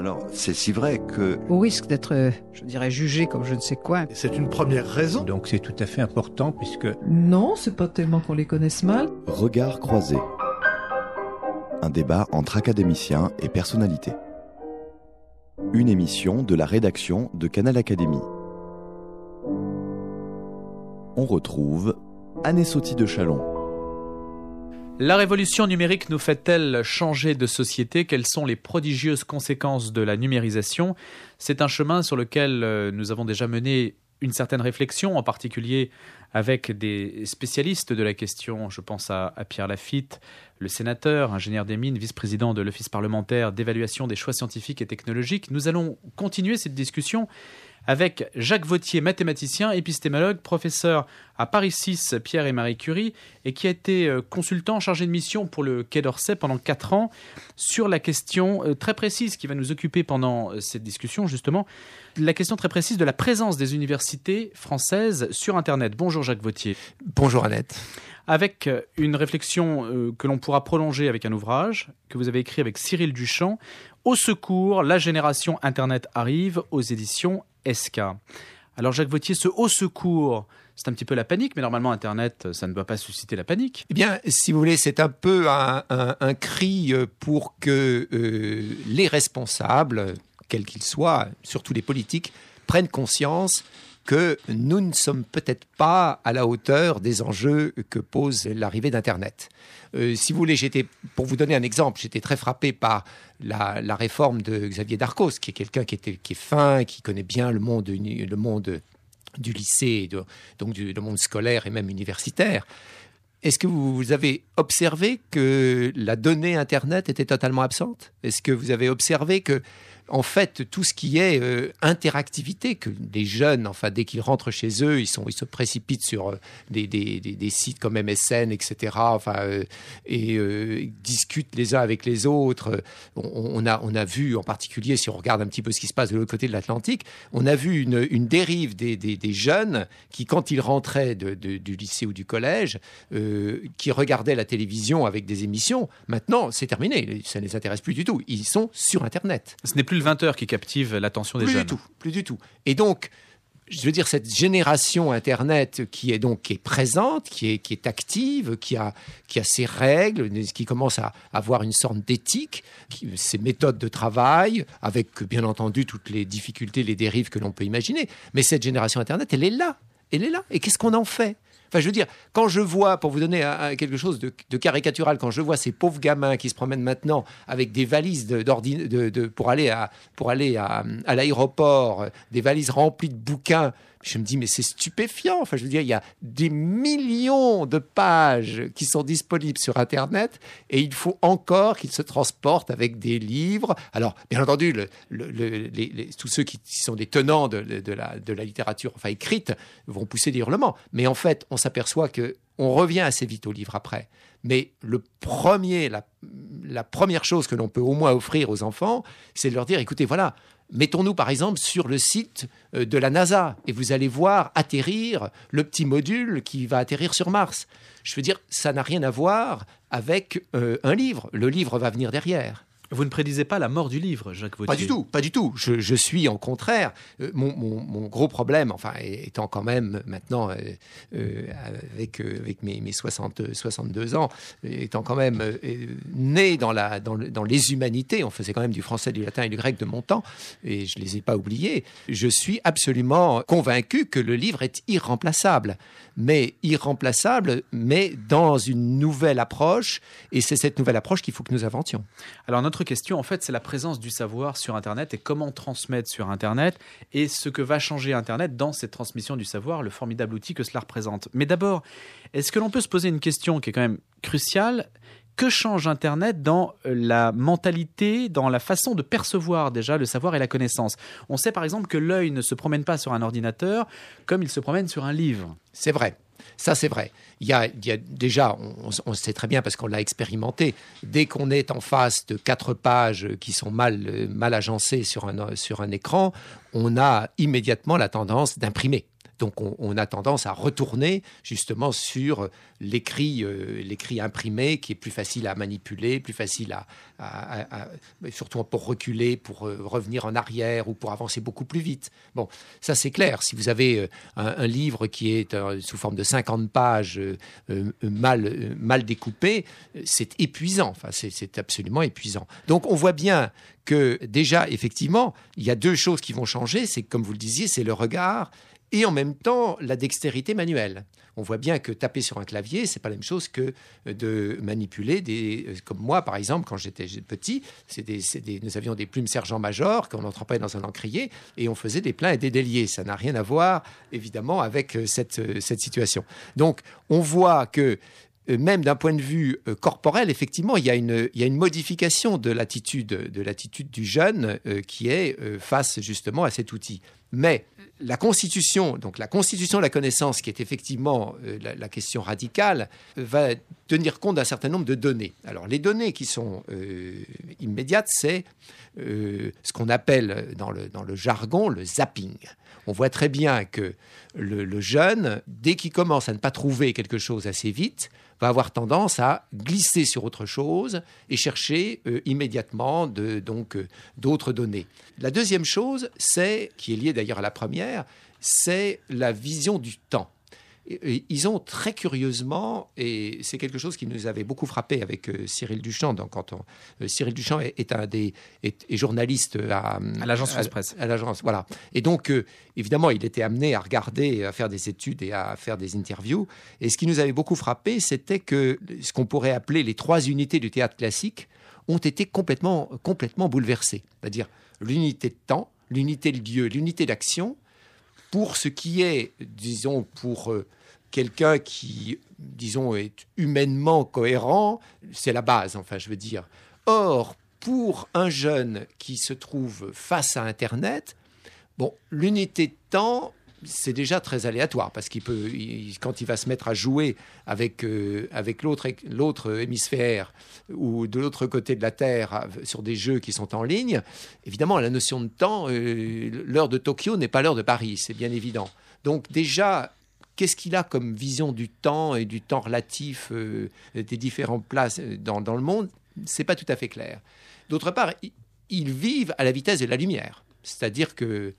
Alors, c'est si vrai que... Au risque d'être, je dirais, jugé comme je ne sais quoi. C'est une première raison. Donc c'est tout à fait important puisque... Non, c'est pas tellement qu'on les connaisse mal. Regard croisé. Un débat entre académiciens et personnalités. Une émission de la rédaction de Canal Académie. On retrouve Anne Soty de Chalon. La révolution numérique nous fait-elle changer de société ? Quelles sont les prodigieuses conséquences de la numérisation ? C'est un chemin sur lequel nous avons déjà mené une certaine réflexion, en particulier avec des spécialistes de la question. Je pense à Pierre Lafitte, le sénateur, ingénieur des mines, vice-président de l'Office parlementaire d'évaluation des choix scientifiques et technologiques. Nous allons continuer cette discussion avec Jacques Vauthier, mathématicien, épistémologue, professeur à Paris 6, Pierre et Marie Curie, et qui a été consultant chargé de mission pour le Quai d'Orsay pendant 4 ans sur la question très précise qui va nous occuper pendant cette discussion, justement, la question très précise de la présence des universités françaises sur Internet. Bonjour Jacques Vauthier. Bonjour Annette. Avec une réflexion que l'on pourra prolonger avec un ouvrage que vous avez écrit avec Cyril Duchamp, Au secours, la génération Internet arrive, aux éditions SK. Alors Jacques Vauthier, ce au secours, c'est un petit peu la panique, mais normalement Internet, ça ne doit pas susciter la panique. Eh bien, si vous voulez, c'est un peu un cri pour que les responsables, quels qu'ils soient, surtout les politiques, prennent conscience que nous ne sommes peut-être pas à la hauteur des enjeux que pose l'arrivée d'Internet. Si vous voulez, pour vous donner un exemple, j'étais très frappé par la réforme de Xavier Darcos, qui est quelqu'un qui est fin, qui connaît bien le monde du lycée, donc le monde scolaire et même universitaire. Est-ce que vous avez observé que la donnée Internet était totalement absente ? Est-ce que vous avez observé que, en fait, tout ce qui est interactivité, que les jeunes, enfin, dès qu'ils rentrent chez eux, ils se précipitent sur des sites comme MSN, etc., et discutent les uns avec les autres. On a vu, en particulier, si on regarde un petit peu ce qui se passe de l'autre côté de l'Atlantique, on a vu une dérive des jeunes qui, quand ils rentraient du lycée ou du collège, qui regardaient la télévision avec des émissions, maintenant, c'est terminé. Ça ne les intéresse plus du tout. Ils sont sur Internet. Ce n'est plus le 20h qui captive l'attention des jeunes. Plus du tout. Et donc, je veux dire, cette génération Internet qui est présente, qui est active, qui a ses règles, qui commence à avoir une sorte d'éthique, ses méthodes de travail, avec bien entendu toutes les difficultés, les dérives que l'on peut imaginer. Mais cette génération Internet, elle est là. Et qu'est-ce qu'on en fait ? Enfin, je veux dire, quand je vois, pour vous donner quelque chose de caricatural, quand je vois ces pauvres gamins qui se promènent maintenant avec des valises pour aller à l'aéroport, des valises remplies de bouquins, je me dis, mais c'est stupéfiant. Enfin, je veux dire, il y a des millions de pages qui sont disponibles sur Internet et il faut encore qu'ils se transportent avec des livres. Alors, bien entendu, tous ceux qui sont des tenants de la littérature écrite vont pousser des hurlements. Mais en fait, on s'aperçoit qu'on revient assez vite au livre après. Mais la première chose que l'on peut au moins offrir aux enfants, c'est de leur dire, écoutez, voilà, mettons-nous par exemple sur le site de la NASA et vous allez voir atterrir le petit module qui va atterrir sur Mars. Je veux dire, ça n'a rien à voir avec un livre. Le livre va venir derrière. Vous ne prédisez pas la mort du livre, Jacques Vauthier ? Pas du tout. Je suis en contraire. Mon gros problème, étant quand même maintenant, avec mes 62 ans, étant quand même né dans les humanités, on faisait quand même du français, du latin et du grec de mon temps, et je ne les ai pas oubliés, je suis absolument convaincu que le livre est irremplaçable, mais dans une nouvelle approche, et c'est cette nouvelle approche qu'il faut que nous inventions. Alors notre question, en fait, c'est la présence du savoir sur Internet et comment transmettre sur Internet et ce que va changer Internet dans cette transmission du savoir, le formidable outil que cela représente. Mais d'abord, est-ce que l'on peut se poser une question qui est quand même cruciale ? Que change Internet dans la mentalité, dans la façon de percevoir déjà le savoir et la connaissance ? On sait par exemple que l'œil ne se promène pas sur un ordinateur comme il se promène sur un livre. C'est vrai. Ça, c'est vrai. Il y a déjà, on sait très bien parce qu'on l'a expérimenté, dès qu'on est en face de 4 pages qui sont mal agencées sur un écran, on a immédiatement la tendance d'imprimer. Donc on a tendance à retourner justement sur l'écrit imprimé qui est plus facile à manipuler, plus facile surtout pour reculer, pour revenir en arrière ou pour avancer beaucoup plus vite. Bon, ça c'est clair. Si vous avez un livre qui est sous forme de 50 pages mal découpé, c'est épuisant. Enfin, c'est absolument épuisant. Donc on voit bien que déjà, effectivement, il y a deux choses qui vont changer. C'est, comme vous le disiez, c'est le regard et en même temps la dextérité manuelle. On voit bien que taper sur un clavier, c'est pas la même chose que de manipuler comme moi, par exemple, quand j'étais petit, nous avions des plumes sergent-major qu'on entreprenait dans un encrier et on faisait des pleins et des déliés. Ça n'a rien à voir, évidemment, avec cette situation. Donc, on voit que même d'un point de vue corporel, effectivement, il y a une modification de l'attitude du jeune qui est face justement à cet outil. Mais la constitution de la connaissance, qui est effectivement la question radicale, va tenir compte d'un certain nombre de données. Alors, les données qui sont immédiates, c'est ce qu'on appelle dans le jargon le zapping. On voit très bien que le jeune, dès qu'il commence à ne pas trouver quelque chose assez vite, va avoir tendance à glisser sur autre chose et chercher immédiatement d'autres données. La deuxième chose, qui est liée d'ailleurs à la première, c'est la vision du temps. Et ils ont très curieusement, et c'est quelque chose qui nous avait beaucoup frappé avec Cyril Duchamp, Cyril Duchamp est journaliste à l'agence France Presse. À l'agence, voilà. Et donc, évidemment, il était amené à regarder, à faire des études et à faire des interviews. Et ce qui nous avait beaucoup frappé, c'était que ce qu'on pourrait appeler les 3 unités du théâtre classique ont été complètement bouleversées. C'est-à-dire l'unité de temps, l'unité de lieu, l'unité d'action. Pour ce qui est, disons, pour quelqu'un qui, disons, est humainement cohérent, c'est la base, enfin, je veux dire. Or, pour un jeune qui se trouve face à Internet, bon, l'unité de temps, c'est déjà très aléatoire, parce quand il va se mettre à jouer avec l'autre hémisphère ou de l'autre côté de la Terre sur des jeux qui sont en ligne, évidemment, la notion de temps, l'heure de Tokyo n'est pas l'heure de Paris, c'est bien évident. Donc déjà, qu'est-ce qu'il a comme vision du temps et du temps relatif des différentes places dans le monde? C'est pas tout à fait clair. D'autre part, ils vivent à la vitesse de la lumière, c'est-à-dire que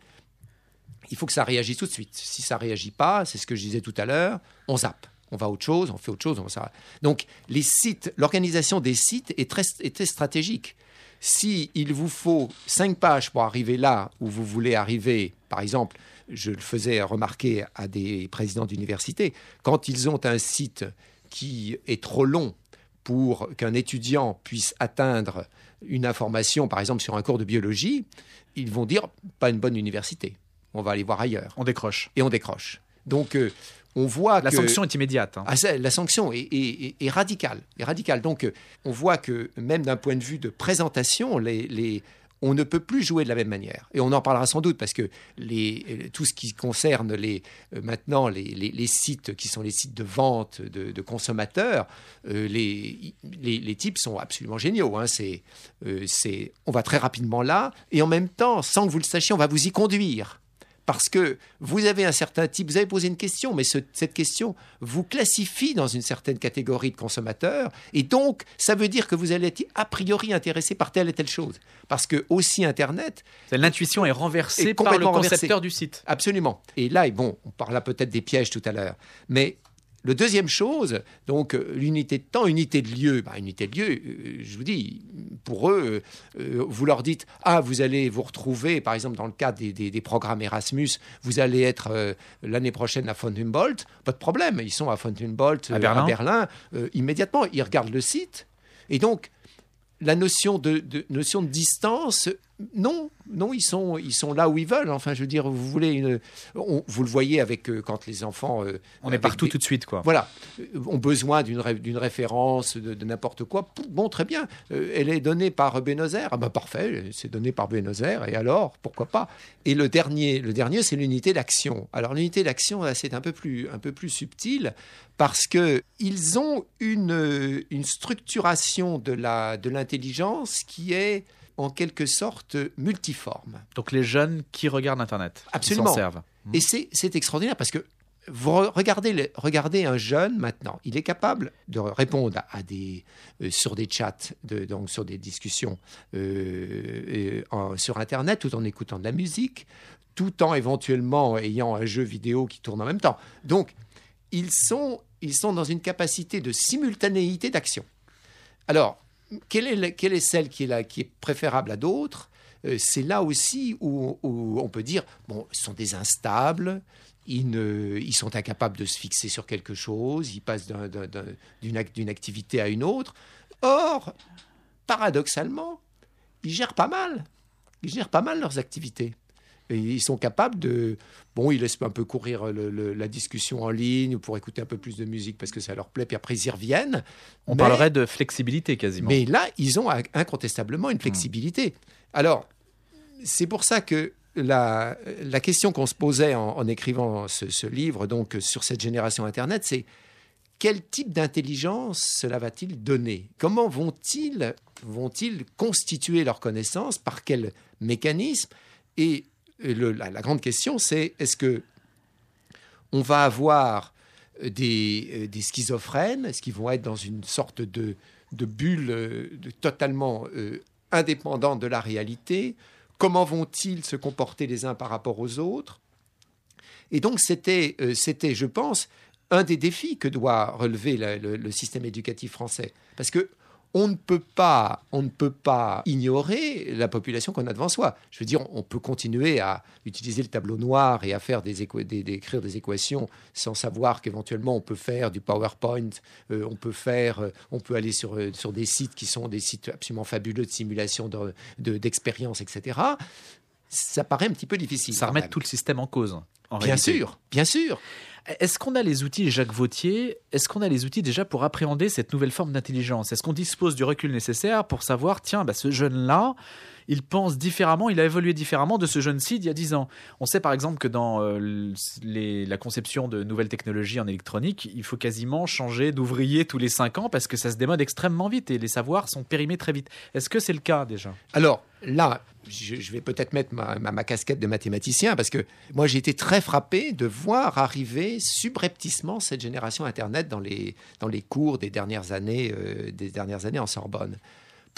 il faut que ça réagisse tout de suite. Si ça ne réagit pas, c'est ce que je disais tout à l'heure, on zappe. On va à autre chose, on fait autre chose. Donc, les sites, l'organisation des sites est très stratégique. S'il vous faut 5 pages pour arriver là où vous voulez arriver, par exemple, je le faisais remarquer à des présidents d'université, quand ils ont un site qui est trop long pour qu'un étudiant puisse atteindre une information, par exemple sur un cours de biologie, ils vont dire « pas une bonne université ». On va aller voir ailleurs. On décroche. Et on décroche. Donc, on voit la sanction est immédiate. Hein. La sanction est radicale. Donc, on voit que même d'un point de vue de présentation, on ne peut plus jouer de la même manière. Et on en parlera sans doute parce que tout ce qui concerne maintenant les sites qui sont les sites de vente de consommateurs, les types sont absolument géniaux. Hein. On va très rapidement là et en même temps, sans que vous le sachiez, on va vous y conduire. Parce que vous avez un certain type, vous avez posé une question, mais cette question vous classifie dans une certaine catégorie de consommateurs. Et donc, ça veut dire que vous allez être a priori intéressé par telle et telle chose. Parce que aussi Internet... L'intuition est renversée par le concepteur du site. Absolument. Et là, bon, on parlera peut-être des pièges tout à l'heure. Mais... Le deuxième chose, donc l'unité de temps, unité de lieu. Unité de lieu, je vous dis, pour eux, vous leur dites, vous allez vous retrouver, par exemple, dans le cadre des programmes Erasmus, vous allez être l'année prochaine à von Humboldt, pas de problème, ils sont à von Humboldt, à Berlin immédiatement, ils regardent le site, et donc, la notion de distance, non, ils sont là où ils veulent. Enfin, je veux dire, vous le voyez avec quand les enfants... on est partout tout de suite, quoi. Voilà, ont besoin d'une référence, de n'importe quoi. Bon, très bien, elle est donnée par Buenos Aires. Parfait, c'est donné par Buenos Aires, et alors, pourquoi pas? Et le dernier, c'est l'unité d'action. Alors, l'unité d'action, là, c'est un peu plus subtil, parce qu'ils ont une structuration de l'intelligence qui est en quelque sorte multiforme. Donc les jeunes qui regardent Internet, absolument, qui s'en servent. Et c'est extraordinaire parce que vous regardez un jeune maintenant, il est capable de répondre sur des chats, donc sur des discussions sur Internet, tout en écoutant de la musique, tout en éventuellement ayant un jeu vidéo qui tourne en même temps. Donc, ils sont dans une capacité de simultanéité d'action. Alors, quelle est celle qui est préférable à d'autres ? C'est là aussi où on peut dire, bon, ils sont des instables, ils sont incapables de se fixer sur quelque chose, ils passent d'une activité à une autre. Or, paradoxalement, ils gèrent pas mal leurs activités. Et ils sont capables de... Bon, ils laissent un peu courir la discussion en ligne pour écouter un peu plus de musique parce que ça leur plaît, puis après ils y reviennent. On parlerait de flexibilité quasiment. Mais là, ils ont incontestablement une flexibilité. Alors, c'est pour ça que la question qu'on se posait en écrivant ce livre, donc sur cette génération Internet, c'est quel type d'intelligence cela va-t-il donner ? Comment vont-ils constituer leur connaissance ? Par quel mécanisme ? Et la grande question, c'est est-ce que on va avoir des schizophrènes ? Est-ce qu'ils vont être dans une sorte de bulle totalement indépendante de la réalité ? Comment vont-ils se comporter les uns par rapport aux autres ? Et donc, c'était, je pense, un des défis que doit relever le système éducatif français. Parce que on ne peut pas ignorer la population qu'on a devant soi. Je veux dire, on peut continuer à utiliser le tableau noir et à faire d'écrire des équations sans savoir qu'éventuellement on peut faire du PowerPoint, on peut aller sur des sites qui sont des sites absolument fabuleux de simulation d'expériences, etc. Ça paraît un petit peu difficile. Ça remet tout le système en cause. Bien sûr. Est-ce qu'on a les outils, Jacques Vauthier, déjà pour appréhender cette nouvelle forme d'intelligence ? Est-ce qu'on dispose du recul nécessaire pour savoir, tiens, ce jeune-là, il pense différemment, il a évolué différemment de ce jeune-ci d'il y a 10 ans. On sait par exemple que dans la conception de nouvelles technologies en électronique, il faut quasiment changer d'ouvrier tous les 5 ans parce que ça se démode extrêmement vite et les savoirs sont périmés très vite. Est-ce que c'est le cas déjà ? Alors là, je vais peut-être mettre ma casquette de mathématicien parce que moi j'ai été très frappé de voir arriver subrepticement cette génération Internet dans les cours des dernières années en Sorbonne. Pourquoi ?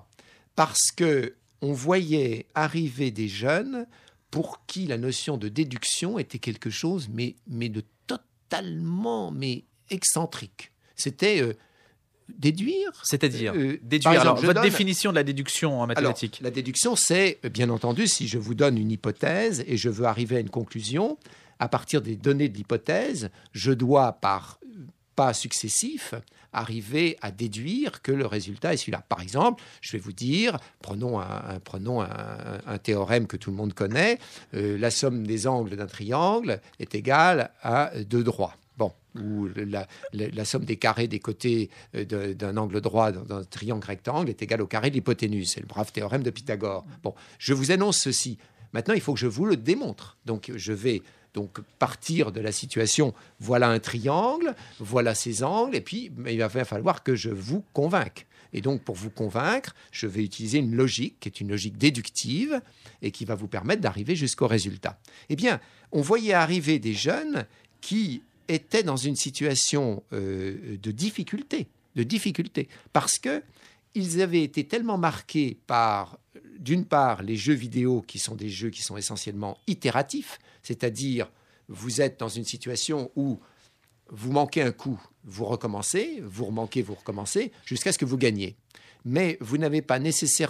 Parce que on voyait arriver des jeunes pour qui la notion de déduction était quelque chose mais de totalement excentrique. C'était déduire. C'est-à-dire déduire. Alors, votre définition de la déduction en mathématiques. Alors, la déduction, c'est, bien entendu, si je vous donne une hypothèse et je veux arriver à une conclusion, à partir des données de l'hypothèse, je dois, par pas successifs, arriver à déduire que le résultat est celui-là. Par exemple, je vais vous dire, prenons un théorème que tout le monde connaît, la somme des angles d'un triangle est égale à 2 droits. Bon, ou la somme des carrés des côtés d'un angle droit d'un triangle rectangle est égale au carré de l'hypoténuse. C'est le brave théorème de Pythagore. Bon, je vous annonce ceci. Maintenant, il faut que je vous le démontre. Donc, je vais partir de la situation, voilà un triangle, voilà ses angles, et puis il va falloir que je vous convainque. Et donc, pour vous convaincre, je vais utiliser une logique qui est une logique déductive et qui va vous permettre d'arriver jusqu'au résultat. Eh bien, on voyait arriver des jeunes qui étaient dans une situation de difficulté, parce qu'ils avaient été tellement marqués par, d'une part, les jeux vidéo, qui sont des jeux qui sont essentiellement itératifs, c'est-à-dire vous êtes dans une situation où vous manquez un coup, vous recommencez, vous recommencez, jusqu'à ce que vous gagniez. Mais vous n'êtes pas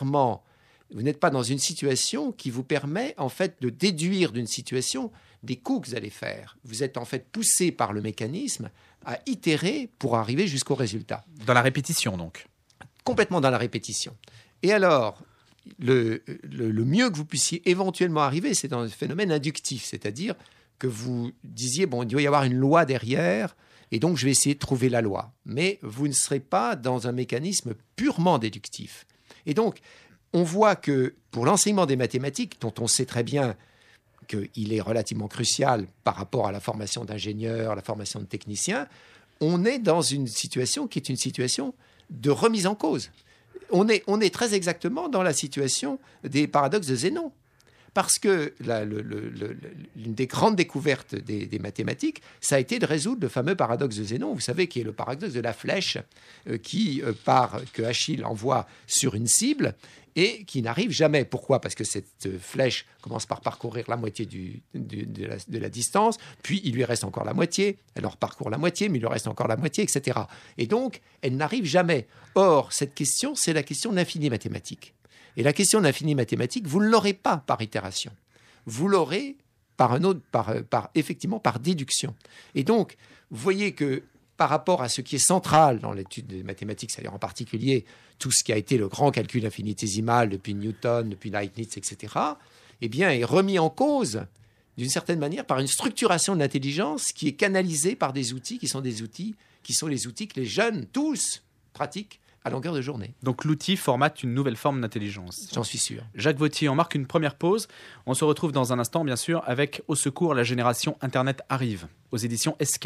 dans une situation qui vous permet en fait de déduire d'une situation des coups que vous allez faire. Vous êtes en fait poussé par le mécanisme à itérer pour arriver jusqu'au résultat. Dans la répétition donc ? Complètement dans la répétition. Et alors, le mieux que vous puissiez éventuellement arriver, c'est dans un phénomène inductif, c'est-à-dire que vous disiez, bon, il doit y avoir une loi derrière, et donc je vais essayer de trouver la loi. Mais vous ne serez pas dans un mécanisme purement déductif. Et donc, on voit que pour l'enseignement des mathématiques, dont on sait très bien qu'il est relativement crucial par rapport à la formation d'ingénieurs, la formation de techniciens, on est dans une situation qui est une situation de remise en cause. On est très exactement dans la situation des paradoxes de Zénon. Parce que l'une des grandes découvertes des mathématiques, ça a été de résoudre le fameux paradoxe de Zénon, vous savez, qui est le paradoxe de la flèche que Achille envoie sur une cible et qui n'arrive jamais. Pourquoi ? Parce que cette flèche commence par parcourir la moitié de la distance, puis il lui reste encore la moitié, elle en reparcourt la moitié, mais il lui reste encore la moitié, etc. Et donc, elle n'arrive jamais. Or, cette question, c'est la question de l'infini mathématique. Et la question de l'infini mathématique, vous ne l'aurez pas par itération. Vous l'aurez effectivement par déduction. Et donc, vous voyez que par rapport à ce qui est central dans l'étude des mathématiques, c'est-à-dire en particulier tout ce qui a été le grand calcul infinitésimal depuis Newton, depuis Leibniz, etc., eh bien, est remis en cause, d'une certaine manière, par une structuration de l'intelligence qui est canalisée par des outils qui sont les outils que les jeunes, tous, pratiquent à longueur de journée. Donc l'outil formate une nouvelle forme d'intelligence. J'en suis sûr. Jacques Vauthier, on marque une première pause. On se retrouve dans un instant, bien sûr, avec Au secours, la génération Internet arrive, aux éditions SK.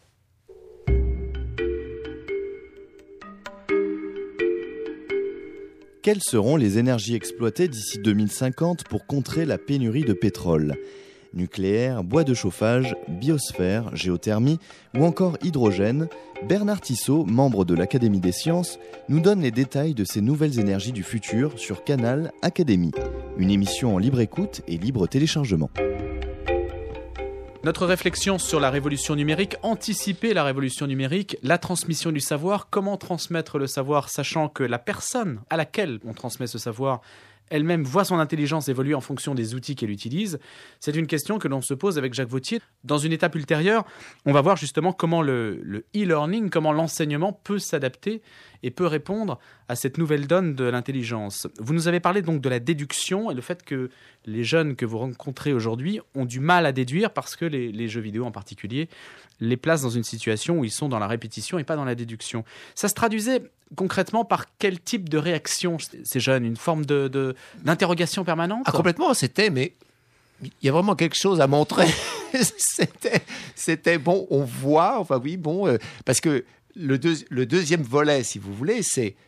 Quelles seront les énergies exploitées d'ici 2050 pour contrer la pénurie de pétrole ? Nucléaire, bois de chauffage, biosphère, géothermie ou encore hydrogène, Bernard Tissot, membre de l'Académie des sciences, nous donne les détails de ces nouvelles énergies du futur sur Canal Académie, une émission en libre écoute et libre téléchargement. Notre réflexion sur la révolution numérique, anticiper la révolution numérique, la transmission du savoir, comment transmettre le savoir sachant que la personne à laquelle on transmet ce savoir elle-même voit son intelligence évoluer en fonction des outils qu'elle utilise. C'est une question que l'on se pose avec Jacques Vauthier. Dans une étape ultérieure, on va voir justement comment le e-learning, comment l'enseignement peut s'adapter et peut répondre à cette nouvelle donne de l'intelligence. Vous nous avez parlé donc de la déduction et le fait que les jeunes que vous rencontrez aujourd'hui ont du mal à déduire parce que les jeux vidéo en particulier les placent dans une situation où ils sont dans la répétition et pas dans la déduction. Ça se traduisait concrètement par quel type de réaction ces jeunes ? Une forme d'interrogation permanente ? Ah, complètement, mais il y a vraiment quelque chose à montrer. C'était bon, on voit, parce que le deuxième volet, si vous voulez, c'est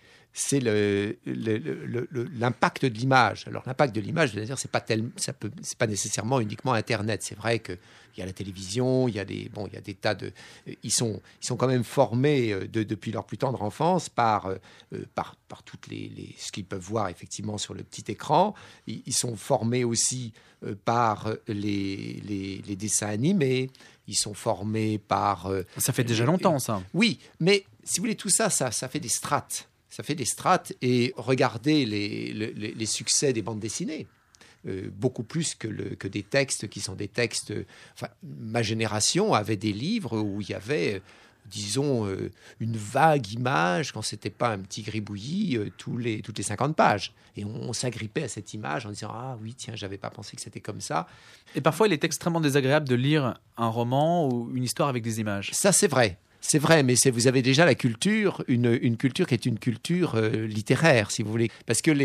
l'impact de l'image. Alors l'impact de l'image, je veux dire, c'est pas nécessairement uniquement Internet. C'est vrai qu'il y a la télévision, il y a des tas de, ils sont quand même formés depuis leur plus tendre enfance par toutes ce qu'ils peuvent voir effectivement sur le petit écran. Ils sont formés aussi par les dessins animés. Ils sont formés par. Ça fait déjà longtemps, ça. Oui, mais si vous voulez, tout ça fait des strates. Ça fait des strates et regardez les succès des bandes dessinées, beaucoup plus que des textes qui sont des textes... Enfin, ma génération avait des livres où il y avait, disons, une vague image, quand ce n'était pas un petit gribouillis, toutes les 50 pages. Et on s'agrippait à cette image en disant « Ah oui, tiens, je n'avais pas pensé que c'était comme ça. » Et parfois, il est extrêmement désagréable de lire un roman ou une histoire avec des images. Ça, c'est vrai. C'est vrai, mais vous avez déjà la culture, une culture qui est une culture littéraire, si vous voulez. Parce que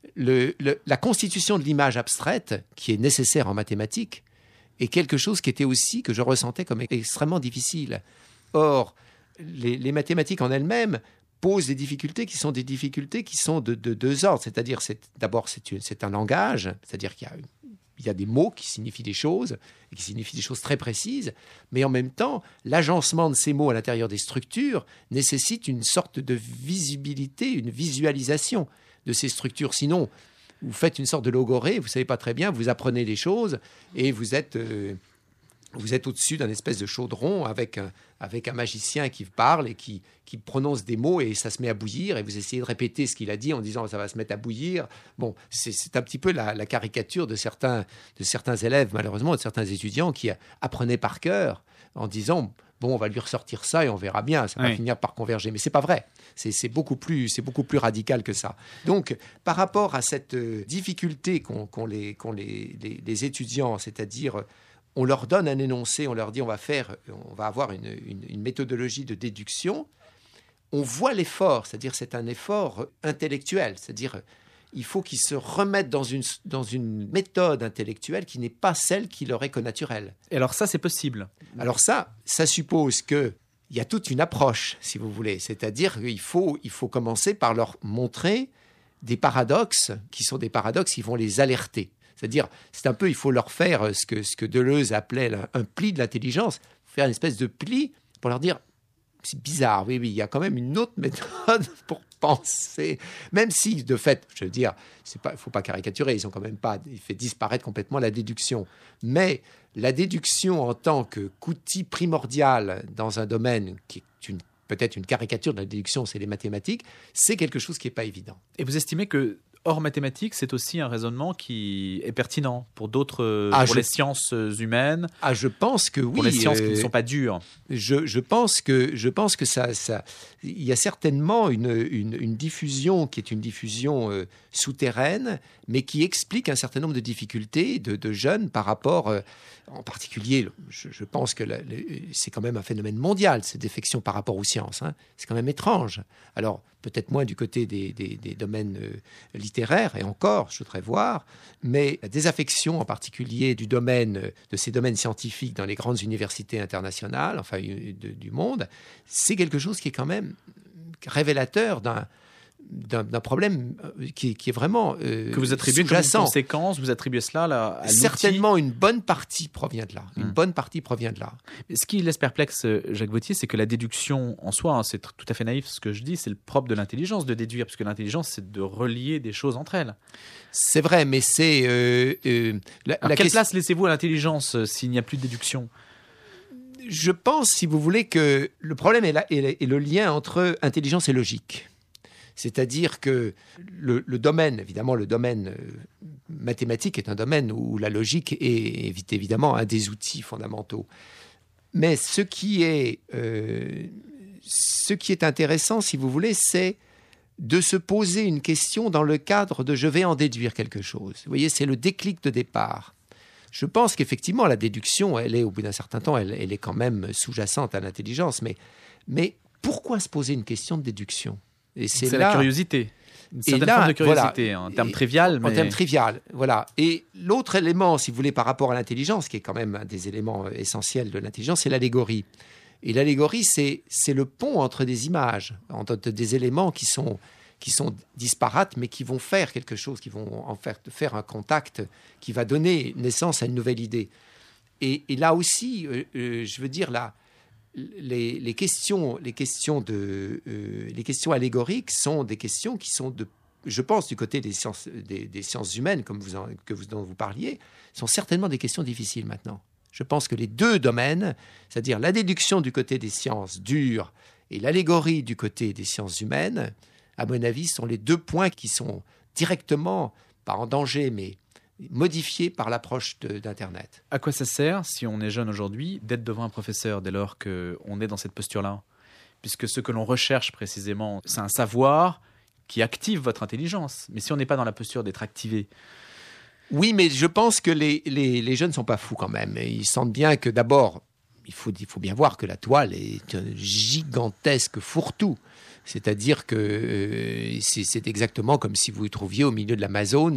la constitution de l'image abstraite, qui est nécessaire en mathématiques, est quelque chose qui était aussi, que je ressentais comme extrêmement difficile. Or, les mathématiques en elles-mêmes posent des difficultés qui sont de deux ordres. C'est-à-dire, d'abord, c'est un langage, c'est-à-dire qu'il y a des mots qui signifient des choses, et qui signifient des choses très précises, mais en même temps, l'agencement de ces mots à l'intérieur des structures nécessite une sorte de visibilité, une visualisation de ces structures. Sinon, vous faites une sorte de logorée, vous ne savez pas très bien, vous apprenez des choses, et vous êtes au-dessus d'un espèce de chaudron avec un magicien qui parle et qui prononce des mots et ça se met à bouillir et vous essayez de répéter ce qu'il a dit en disant ça va se mettre à bouillir. Bon, c'est un petit peu la caricature de certains élèves, malheureusement, de certains étudiants qui apprenaient par cœur en disant bon, on va lui ressortir ça et on verra bien, ça va finir par converger. Mais c'est pas vrai. C'est beaucoup plus radical que ça. Donc, par rapport à cette difficulté qu'ont les étudiants, c'est-à-dire on leur donne un énoncé, on leur dit on va avoir une méthodologie de déduction. On voit l'effort, c'est-à-dire c'est un effort intellectuel, c'est-à-dire il faut qu'ils se remettent dans une méthode intellectuelle qui n'est pas celle qui leur est connaturelle. Et alors ça, c'est possible. Alors ça suppose qu'il y a toute une approche, si vous voulez, c'est-à-dire qu'il faut commencer par leur montrer des paradoxes qui sont des paradoxes qui vont les alerter. C'est-à-dire, il faut leur faire ce que Deleuze appelait un pli de l'intelligence, faire une espèce de pli pour leur dire, c'est bizarre, oui, il y a quand même une autre méthode pour penser, même si, de fait, je veux dire, il ne faut pas caricaturer, ils ont quand même pas fait disparaître complètement la déduction. Mais la déduction en tant qu'outil primordial dans un domaine qui est peut-être une caricature de la déduction, c'est les mathématiques, c'est quelque chose qui n'est pas évident. Et vous estimez que hors mathématiques, c'est aussi un raisonnement qui est pertinent pour d'autres, les sciences humaines. Je pense que oui. Pour les sciences qui ne sont pas dures. Je pense que ça, il y a certainement une diffusion qui est une diffusion souterraine, mais qui explique un certain nombre de difficultés de jeunes par rapport, en particulier, je pense que c'est quand même un phénomène mondial, cette défection par rapport aux sciences. Hein. C'est quand même étrange. Alors, peut-être moins du côté des domaines littéraires, et encore, je voudrais voir, mais la désaffection en particulier de ces domaines scientifiques dans les grandes universités internationales, enfin du monde, c'est quelque chose qui est quand même révélateur d'un problème qui est vraiment que vous attribuez comme une conséquence, vous attribuez cela à l'outil. Certainement, une bonne partie provient de là. Une bonne partie provient de là. Mais ce qui laisse perplexe Jacques Vauthier, c'est que la déduction en soi, c'est tout à fait naïf ce que je dis, c'est le propre de l'intelligence de déduire, parce que l'intelligence, c'est de relier des choses entre elles. C'est vrai, mais c'est... quelle place laissez-vous à l'intelligence s'il n'y a plus de déduction ? Je pense, si vous voulez, que le problème est le lien entre intelligence et logique. C'est-à-dire que le domaine, évidemment, le domaine mathématique est un domaine où la logique est évidemment un des outils fondamentaux. Mais ce qui est intéressant, si vous voulez, c'est de se poser une question dans le cadre de « je vais en déduire quelque chose ». Vous voyez, c'est le déclic de départ. Je pense qu'effectivement, la déduction, elle est, au bout d'un certain temps, elle est quand même sous-jacente à l'intelligence. Mais pourquoi se poser une question de déduction ? Et c'est la curiosité. Une certaine forme de curiosité, en termes trivial. En termes trivial, voilà. Et l'autre élément, si vous voulez, par rapport à l'intelligence, qui est quand même un des éléments essentiels de l'intelligence, c'est l'allégorie. Et l'allégorie, c'est le pont entre des images, entre des éléments qui sont disparates, mais qui vont faire quelque chose, qui vont en faire un contact qui va donner naissance à une nouvelle idée. Et là aussi, je veux dire, là, les questions allégoriques sont des questions qui sont, je pense, du côté des sciences humaines, dont vous parliez, sont certainement des questions difficiles maintenant. Je pense que les deux domaines, c'est-à-dire la déduction du côté des sciences dures et l'allégorie du côté des sciences humaines, à mon avis, sont les deux points qui sont directement, pas en danger, mais modifiés par l'approche d'Internet. À quoi ça sert, si on est jeune aujourd'hui, d'être devant un professeur dès lors qu'on est dans cette posture-là ? Puisque ce que l'on recherche précisément, c'est un savoir qui active votre intelligence. Mais si on n'est pas dans la posture d'être activé... Oui, mais je pense que les jeunes ne sont pas fous quand même. Ils sentent bien que d'abord, il faut bien voir que la toile est un gigantesque fourre-tout. C'est-à-dire que c'est exactement comme si vous vous trouviez au milieu de l'Amazone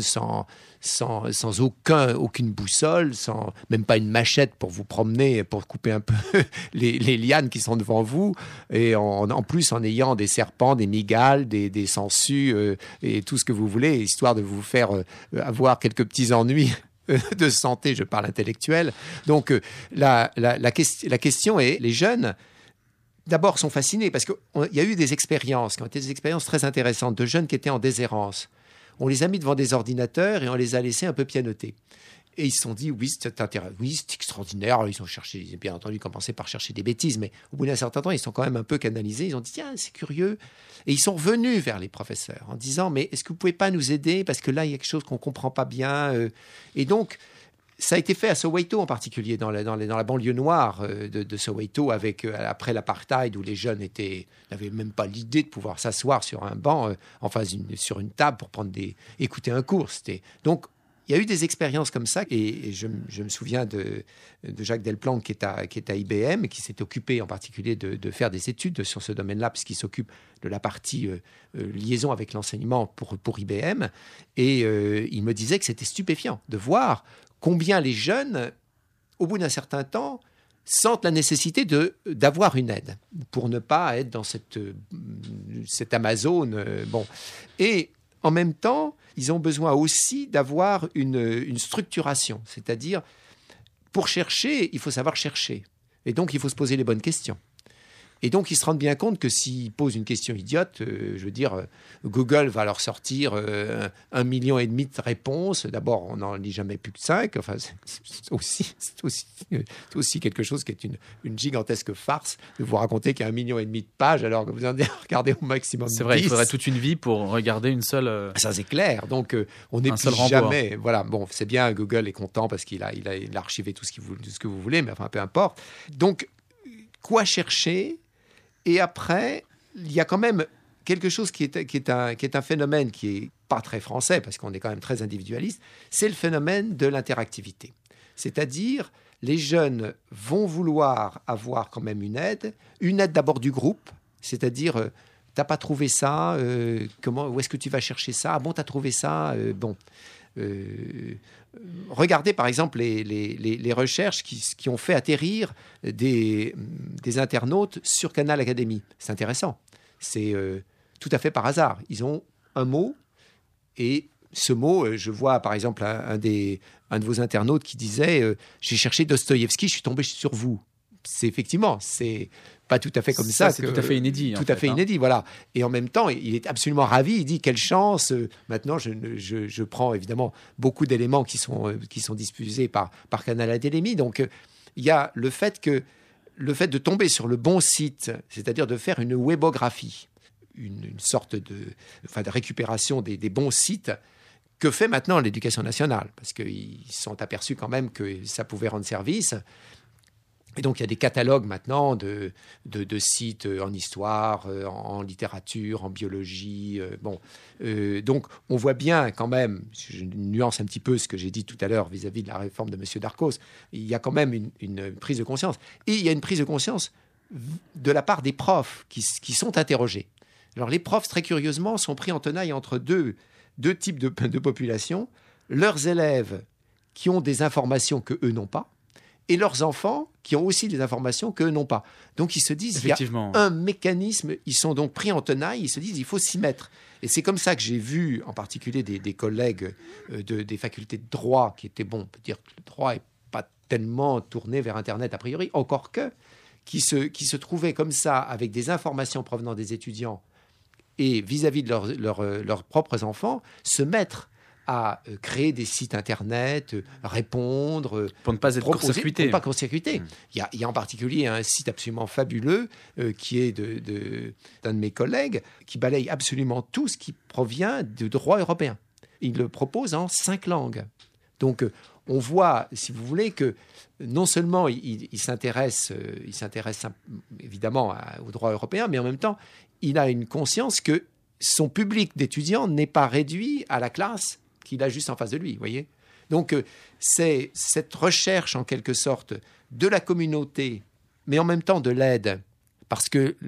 sans aucune boussole, sans même pas une machette pour vous promener, pour couper un peu les lianes qui sont devant vous, et en plus en ayant des serpents, des mygales, des sangsues et tout ce que vous voulez, histoire de vous faire avoir quelques petits ennuis de santé, je parle intellectuelle. Donc la question est, les jeunes d'abord sont fascinés parce qu'il y a eu des expériences qui ont été des expériences très intéressantes de jeunes qui étaient en déshérence. On les a mis devant des ordinateurs et on les a laissés un peu pianoter. Et ils se sont dit, oui, c'est extraordinaire. Ils ont cherché, bien entendu, commencé par chercher des bêtises, mais au bout d'un certain temps, ils sont quand même un peu canalisés. Ils ont dit, tiens, c'est curieux. Et ils sont revenus vers les professeurs en disant, mais est-ce que vous ne pouvez pas nous aider ? Parce que là, il y a quelque chose qu'on ne comprend pas bien. Et donc, ça a été fait à Soweto en particulier, dans la banlieue noire de Soweto, après l'apartheid, où les jeunes n'avaient même pas l'idée de pouvoir s'asseoir sur un banc, sur une table pour écouter un cours. Donc, il y a eu des expériences comme ça, et je me souviens de Jacques Delplanque qui est à IBM, et qui s'est occupé en particulier de faire des études sur ce domaine-là, puisqu'il s'occupe de la partie liaison avec l'enseignement pour IBM. Et il me disait que c'était stupéfiant de voir combien les jeunes, au bout d'un certain temps, sentent la nécessité d'avoir une aide pour ne pas être dans cette Amazone. Et en même temps, ils ont besoin aussi d'avoir une structuration. C'est-à-dire, pour chercher, il faut savoir chercher. Et donc, il faut se poser les bonnes questions. Et donc, ils se rendent bien compte que s'ils posent une question idiote, Google va leur sortir 1,5 million de réponses. D'abord, on n'en lit jamais plus que 5. Enfin, c'est aussi quelque chose qui est une gigantesque farce de vous raconter qu'il y a 1,5 million de pages alors que vous en avez regardé au maximum 10. C'est vrai, il faudrait toute une vie pour regarder une seule... Ça, c'est clair. Donc, on n'est plus jamais... Voilà, bon, c'est bien, Google est content parce qu'il a archivé tout ce que vous voulez, mais enfin, peu importe. Donc, quoi chercher ? Et après, il y a quand même quelque chose qui est un phénomène qui n'est pas très français, parce qu'on est quand même très individualiste, c'est le phénomène de l'interactivité. C'est-à-dire, les jeunes vont vouloir avoir quand même une aide d'abord du groupe, c'est-à-dire, t'as pas trouvé ça, où est-ce que tu vas chercher ça ? Ah bon, t'as trouvé ça, bon. Regardez par exemple les recherches qui ont fait atterrir des internautes sur Canal Académie. C'est intéressant. C'est tout à fait par hasard. Ils ont un mot et ce mot, je vois par exemple un de vos internautes qui disait j'ai cherché Dostoïevski, je suis tombé sur vous. C'est effectivement, c'est pas tout à fait comme ça. C'est tout à fait inédit. Tout à fait inédit, voilà. Et en même temps, il est absolument ravi. Il dit quelle chance. Maintenant, je prends évidemment beaucoup d'éléments qui sont diffusés par Canal Académie. Donc, il y a le fait de tomber sur le bon site, c'est-à-dire de faire une webographie, une sorte de récupération des bons sites. Que fait maintenant l'Éducation nationale ? Parce qu'ils se sont aperçus quand même que ça pouvait rendre service. Et donc, il y a des catalogues maintenant de sites en histoire, en littérature, en biologie. Donc, on voit bien quand même, je nuance un petit peu ce que j'ai dit tout à l'heure vis-à-vis de la réforme de M. Darcos, il y a quand même une prise de conscience. Et il y a une prise de conscience de la part des profs qui sont interrogés. Alors, les profs, très curieusement, sont pris en tenaille entre deux types de populations. Leurs élèves qui ont des informations qu'eux n'ont pas, et leurs enfants qui ont aussi des informations qu'eux n'ont pas. Donc, ils se disent, il y a un mécanisme, ils sont donc pris en tenaille, ils se disent, il faut s'y mettre. Et c'est comme ça que j'ai vu, en particulier des collègues des facultés de droit, qui étaient, on peut dire que le droit n'est pas tellement tourné vers Internet a priori, encore que, qui se trouvaient comme ça, avec des informations provenant des étudiants, et vis-à-vis de leurs propres enfants, se mettre à créer des sites internet, répondre, pour ne pas être court-circuité. Pour ne pas court-circuiter. Il y a en particulier un site absolument fabuleux qui est d'un de mes collègues qui balaye absolument tout ce qui provient du droit européen. Il le propose en 5 langues. Donc, on voit, si vous voulez, que non seulement il s'intéresse évidemment au droit européen, mais en même temps, il a une conscience que son public d'étudiants n'est pas réduit à la classe qu'il a juste en face de lui, voyez. Donc, c'est cette recherche, en quelque sorte, de la communauté, mais en même temps de l'aide, parce que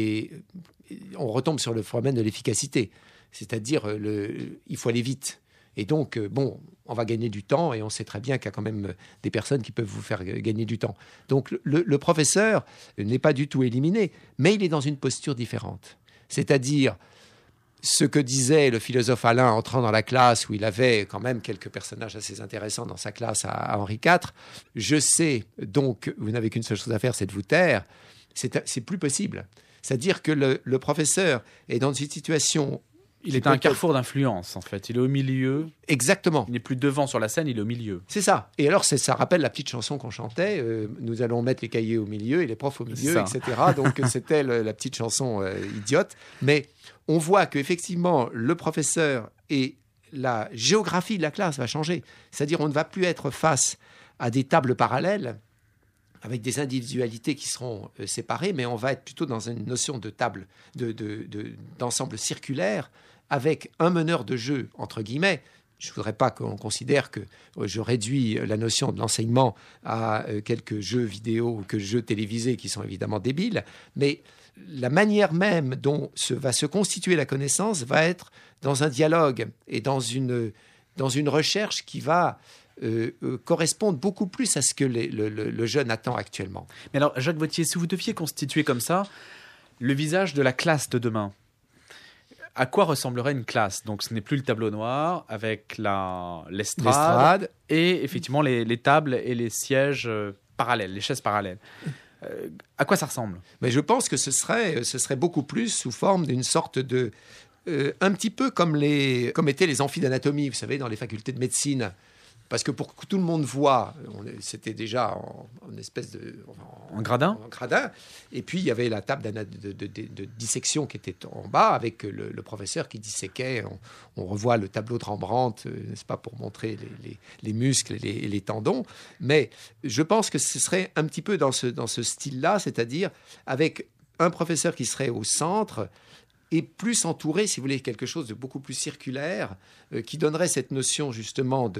on retombe sur le problème de l'efficacité, c'est-à-dire il faut aller vite. Et donc, on va gagner du temps, et on sait très bien qu'il y a quand même des personnes qui peuvent vous faire gagner du temps. Donc, le professeur n'est pas du tout éliminé, mais il est dans une posture différente. C'est-à-dire, ce que disait le philosophe Alain entrant dans la classe, où il avait quand même quelques personnages assez intéressants dans sa classe à Henri IV, je sais, donc, vous n'avez qu'une seule chose à faire, c'est de vous taire, c'est plus possible. C'est-à-dire que le professeur est dans une situation... Il est à un carrefour d'influence, en fait. Il est au milieu. Exactement. Il n'est plus devant sur la scène, il est au milieu. C'est ça. Et alors, ça rappelle la petite chanson qu'on chantait. Nous allons mettre les cahiers au milieu et les profs au milieu, etc. Donc, c'était la petite chanson idiote. Mais on voit qu'effectivement, le professeur et la géographie de la classe va changer. C'est-à-dire, on ne va plus être face à des tables parallèles avec des individualités qui seront séparées, mais on va être plutôt dans une notion de table, d'ensemble circulaire, avec un meneur de jeu, entre guillemets. Je ne voudrais pas qu'on considère que je réduis la notion de l'enseignement à quelques jeux vidéo ou que jeux télévisés qui sont évidemment débiles, mais la manière même dont va se constituer la connaissance va être dans un dialogue et dans une recherche qui va correspondre beaucoup plus à ce que le jeune attend actuellement. Mais alors, Jacques Vauthier, si vous deviez constituer comme ça le visage de la classe de demain, À quoi ressemblerait une classe? Donc, ce n'est plus le tableau noir avec l'estrade et effectivement les tables et les sièges parallèles, les chaises parallèles. À quoi ça ressemble? Mais je pense que ce serait beaucoup plus sous forme d'une sorte de... un petit peu comme étaient les amphis d'anatomie, vous savez, dans les facultés de médecine. Parce que pour que tout le monde voit, c'était déjà en espèce de... En gradin. Et puis, il y avait la table de dissection qui était en bas avec le professeur qui disséquait. On revoit le tableau de Rembrandt, n'est-ce pas, pour montrer les muscles et les tendons. Mais je pense que ce serait un petit peu dans ce style-là, c'est-à-dire avec un professeur qui serait au centre et plus entouré, si vous voulez, quelque chose de beaucoup plus circulaire, qui donnerait cette notion justement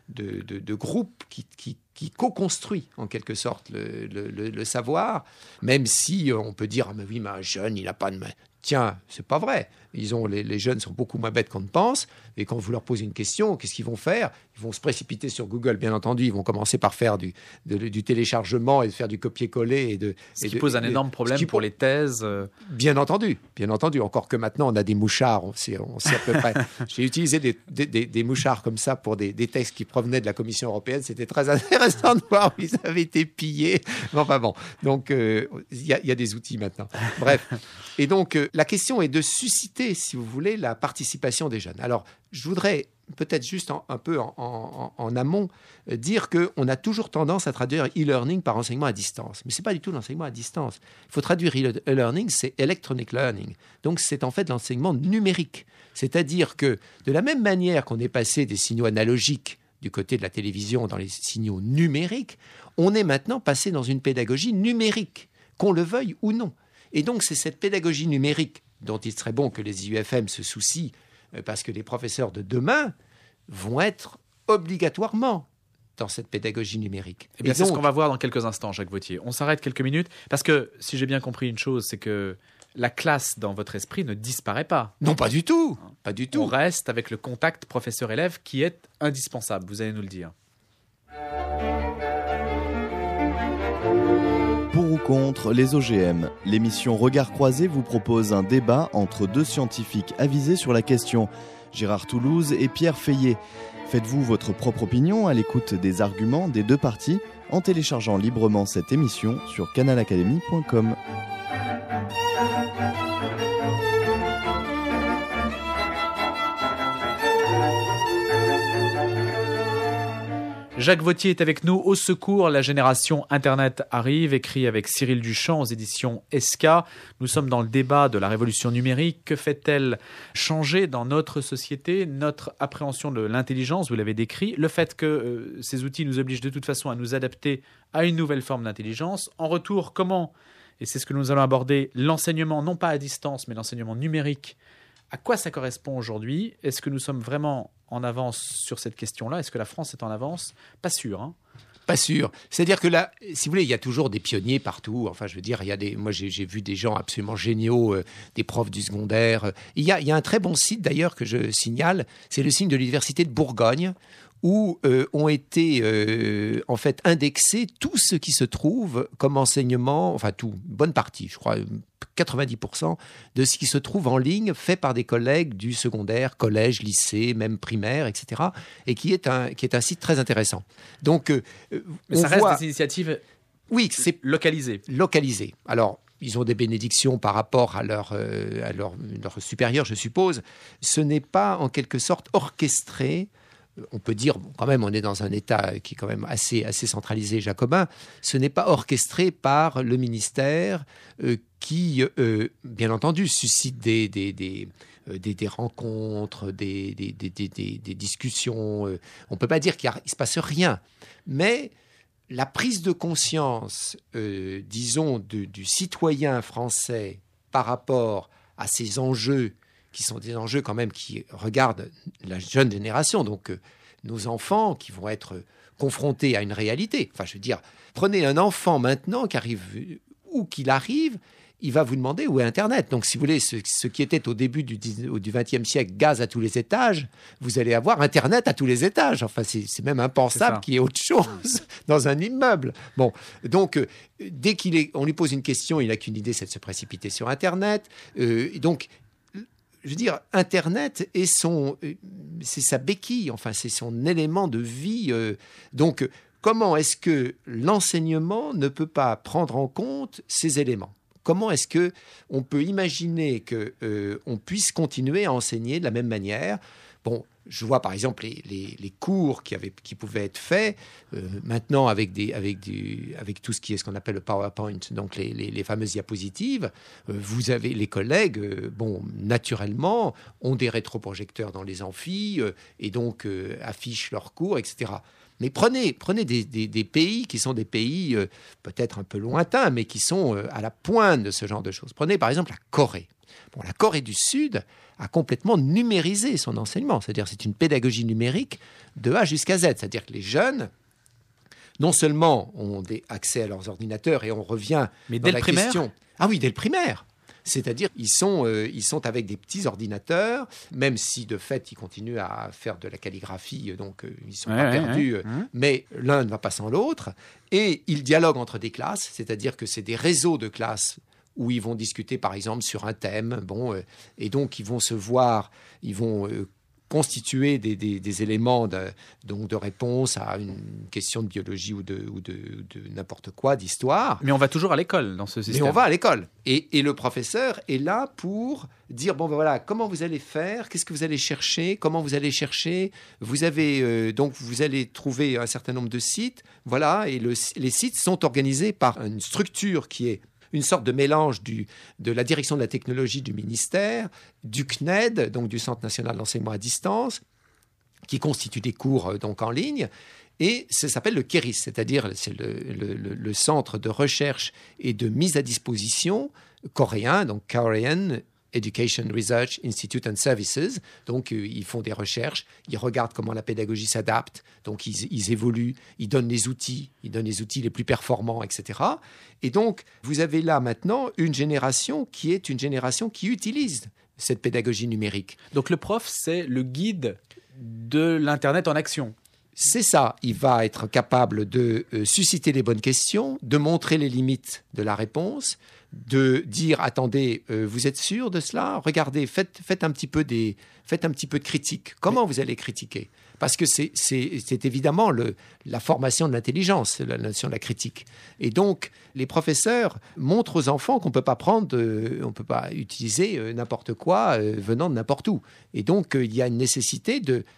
de groupe qui co-construit en quelque sorte le savoir, même si on peut dire « Ah mais oui, mais un jeune, il n'a pas de main ». Tiens, c'est pas vrai. Les jeunes sont beaucoup moins bêtes qu'on ne pense. Et quand vous leur posez une question, qu'est-ce qu'ils vont faire? Ils vont se précipiter sur Google, bien entendu. Ils vont commencer par faire du téléchargement et de faire du copier-coller. Ce qui pose un énorme problème pour les thèses. Bien entendu. Encore que maintenant, on a des mouchards. On sait à peu près. J'ai utilisé des mouchards comme ça pour des textes qui provenaient de la Commission européenne. C'était très intéressant de voir où ils avaient été pillés. Enfin bon. Donc, il y a des outils maintenant. Bref. Et donc, la question est de susciter, si vous voulez, la participation des jeunes. Alors, je voudrais peut-être juste un peu en amont dire qu'on a toujours tendance à traduire e-learning par enseignement à distance. Mais ce n'est pas du tout l'enseignement à distance. Il faut traduire e-learning, c'est electronic learning. Donc, c'est en fait l'enseignement numérique. C'est-à-dire que de la même manière qu'on est passé des signaux analogiques du côté de la télévision dans les signaux numériques, on est maintenant passé dans une pédagogie numérique, qu'on le veuille ou non. Et donc, c'est cette pédagogie numérique dont il serait bon que les IUFM se soucient, parce que les professeurs de demain vont être obligatoirement dans cette pédagogie numérique. Eh bien, c'est ce qu'on va voir dans quelques instants, Jacques Vauthier. On s'arrête quelques minutes, parce que, si j'ai bien compris une chose, c'est que la classe, dans votre esprit, ne disparaît pas. Non, pas du tout. Pas du tout. On reste avec le contact professeur-élève qui est indispensable, vous allez nous le dire. Pour ou contre les OGM, l'émission Regard croisé vous propose un débat entre deux scientifiques avisés sur la question, Gérard Toulouse et Pierre Feillet. Faites-vous votre propre opinion à l'écoute des arguments des deux parties en téléchargeant librement cette émission sur canalacademy.com. Jacques Vauthier est avec nous. Au secours, la génération Internet arrive, écrit avec Cyril Duchamp aux éditions ESCA. Nous sommes dans le débat de la révolution numérique. Que fait-elle changer dans notre société, notre appréhension de l'intelligence? Vous l'avez décrit. Le fait que ces outils nous obligent de toute façon à nous adapter à une nouvelle forme d'intelligence. En retour, comment, et c'est ce que nous allons aborder, l'enseignement, non pas à distance, mais l'enseignement numérique, à quoi ça correspond aujourd'hui? Est-ce que nous sommes vraiment en avance sur cette question-là? Est-ce que la France est en avance? Pas sûr, hein. Pas sûr. C'est-à-dire que là, si vous voulez, il y a toujours des pionniers partout. Enfin, je veux dire, moi, j'ai vu des gens absolument géniaux, des profs du secondaire. Il y a un très bon site, d'ailleurs, que je signale. C'est le site de l'Université de Bourgogne, où ont été en fait indexés tout ce qui se trouve comme enseignement, enfin tout, bonne partie, je crois, 90% de ce qui se trouve en ligne fait par des collègues du secondaire, collège, lycée, même primaire, etc. Et qui est un site très intéressant. Donc, mais ça reste des initiatives c'est localisées. Alors, ils ont des bénédictions par rapport à leur supérieur, je suppose. Ce n'est pas en quelque sorte orchestré. On peut dire, quand même, on est dans un État qui est quand même assez centralisé, jacobin. Ce n'est pas orchestré par le ministère qui, bien entendu, suscite des rencontres, des discussions. On ne peut pas dire qu'il ne se passe rien. Mais la prise de conscience, disons, du citoyen français par rapport à ces enjeux qui sont des enjeux quand même qui regardent la jeune génération, donc nos enfants qui vont être confrontés à une réalité. Enfin, je veux dire, prenez un enfant maintenant qui arrive, où qu'il arrive, il va vous demander où est Internet. Donc, si vous voulez, ce qui était au début du XXe siècle, gaz à tous les étages, vous allez avoir Internet à tous les étages. Enfin, c'est même impensable qu'il y ait autre chose dans un immeuble. Bon, donc, dès on lui pose une question, il n'a qu'une idée, c'est de se précipiter sur Internet. Donc, je veux dire, Internet c'est sa béquille, enfin, c'est son élément de vie. Donc, comment est-ce que l'enseignement ne peut pas prendre en compte ces éléments ? Comment est-ce qu'on peut imaginer qu'on puisse continuer à enseigner de la même manière ? Bon, je vois par exemple les cours qui pouvaient être faits maintenant avec tout ce qui est ce qu'on appelle le PowerPoint, donc les fameuses diapositives. Vous avez les collègues, naturellement, ont des rétroprojecteurs dans les amphis et donc affichent leurs cours, etc. Mais prenez des pays qui sont des pays peut-être un peu lointains, mais qui sont à la pointe de ce genre de choses. Prenez par exemple la Corée. Bon, la Corée du Sud a complètement numérisé son enseignement. C'est-à-dire c'est une pédagogie numérique de A jusqu'à Z. C'est-à-dire que les jeunes, non seulement ont accès à leurs ordinateurs, et on revient mais dans dès la le primaire question... Ah oui, dès le primaire. C'est-à-dire ils sont avec des petits ordinateurs, même si de fait ils continuent à faire de la calligraphie, donc ils ne sont pas perdus, mais l'un ne va pas sans l'autre. Et ils dialoguent entre des classes, c'est-à-dire que c'est des réseaux de classes où ils vont discuter par exemple sur un thème, et donc ils vont se voir, ils vont constituer des éléments de réponse à une question de biologie ou de n'importe quoi, d'histoire. Mais on va toujours à l'école dans ce système. Mais on va à l'école. Et le professeur est là pour dire, voilà, comment vous allez faire, qu'est-ce que vous allez chercher, comment vous allez chercher. Vous avez, donc vous allez trouver un certain nombre de sites, voilà, et les sites sont organisés par une structure qui est une sorte de mélange de la direction de la technologie du ministère, du CNED, donc du Centre national d'enseignement à distance, qui constitue des cours donc en ligne, et ça s'appelle le KERIS, c'est-à-dire c'est le centre de recherche et de mise à disposition coréen, donc Korean Education Research Institute and Services. Donc, ils font des recherches, ils regardent comment la pédagogie s'adapte, donc ils évoluent, ils donnent les outils les plus performants, etc. Et donc, vous avez là maintenant une génération qui utilise cette pédagogie numérique. Donc, le prof, c'est le guide de l'Internet en action. C'est ça, il va être capable de susciter les bonnes questions, de montrer les limites de la réponse, de dire attendez, vous êtes sûr de cela ? Regardez, faites un petit peu de critique. Comment vous allez critiquer ? Parce que c'est évidemment la formation de l'intelligence, la notion de la critique. Et donc, les professeurs montrent aux enfants qu'on peut pas on peut pas utiliser n'importe quoi venant de n'importe où. Et donc, il y a une nécessité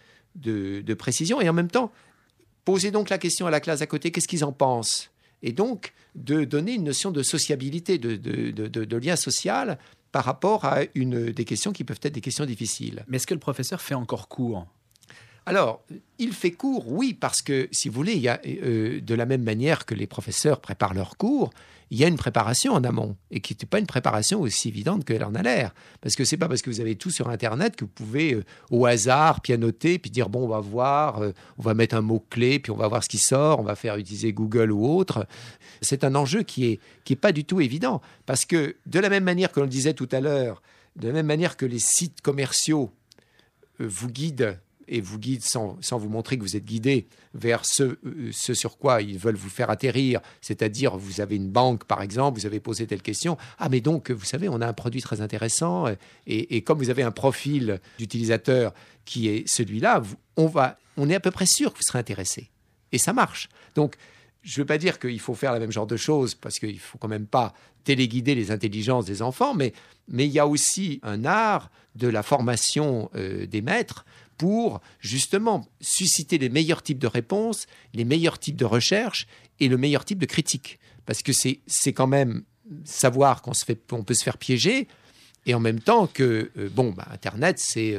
de précision, et en même temps, poser donc la question à la classe à côté, qu'est-ce qu'ils en pensent ? Et donc, de donner une notion de sociabilité, de lien social par rapport à des questions qui peuvent être des questions difficiles. Mais est-ce que le professeur fait encore cours ? Alors, il fait cours, oui, parce que, si vous voulez, il y a, de la même manière que les professeurs préparent leurs cours, il y a une préparation en amont, et qui n'est pas une préparation aussi évidente qu'elle en a l'air. Parce que ce n'est pas parce que vous avez tout sur Internet que vous pouvez, au hasard, pianoter, puis dire, bon, on va voir, on va mettre un mot-clé, puis on va voir ce qui sort, on va faire utiliser Google ou autre. C'est un enjeu qui est pas du tout évident. Parce que, de la même manière que l'on le disait tout à l'heure, de la même manière que les sites commerciaux vous guident, et vous guide sans vous montrer que vous êtes guidé vers ce sur quoi ils veulent vous faire atterrir. C'est-à-dire, vous avez une banque, par exemple, vous avez posé telle question. Ah, mais donc, vous savez, on a un produit très intéressant. Et comme vous avez un profil d'utilisateur qui est celui-là, on est à peu près sûr que vous serez intéressé. Et ça marche. Donc, je ne veux pas dire qu'il faut faire le même genre de choses, parce qu'il ne faut quand même pas téléguider les intelligences des enfants, mais il y a aussi un art de la formation des maîtres pour justement susciter les meilleurs types de réponses, les meilleurs types de recherches et le meilleur type de critique. Parce que c'est quand même savoir qu'on peut se faire piéger, et en même temps que, Internet, c'est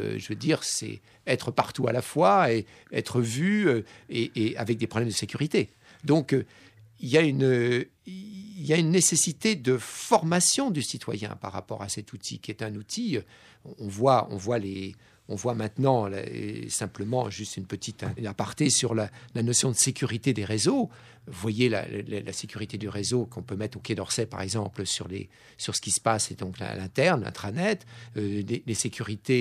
être partout à la fois et être vu et avec des problèmes de sécurité. Donc, il y a une nécessité de formation du citoyen par rapport à cet outil, qui est un outil, on voit maintenant, simplement juste une petite aparté sur la notion de sécurité des réseaux. Vous voyez la sécurité du réseau qu'on peut mettre au Quai d'Orsay, par exemple, sur ce qui se passe, et donc à l'interne, l'intranet, les sécurités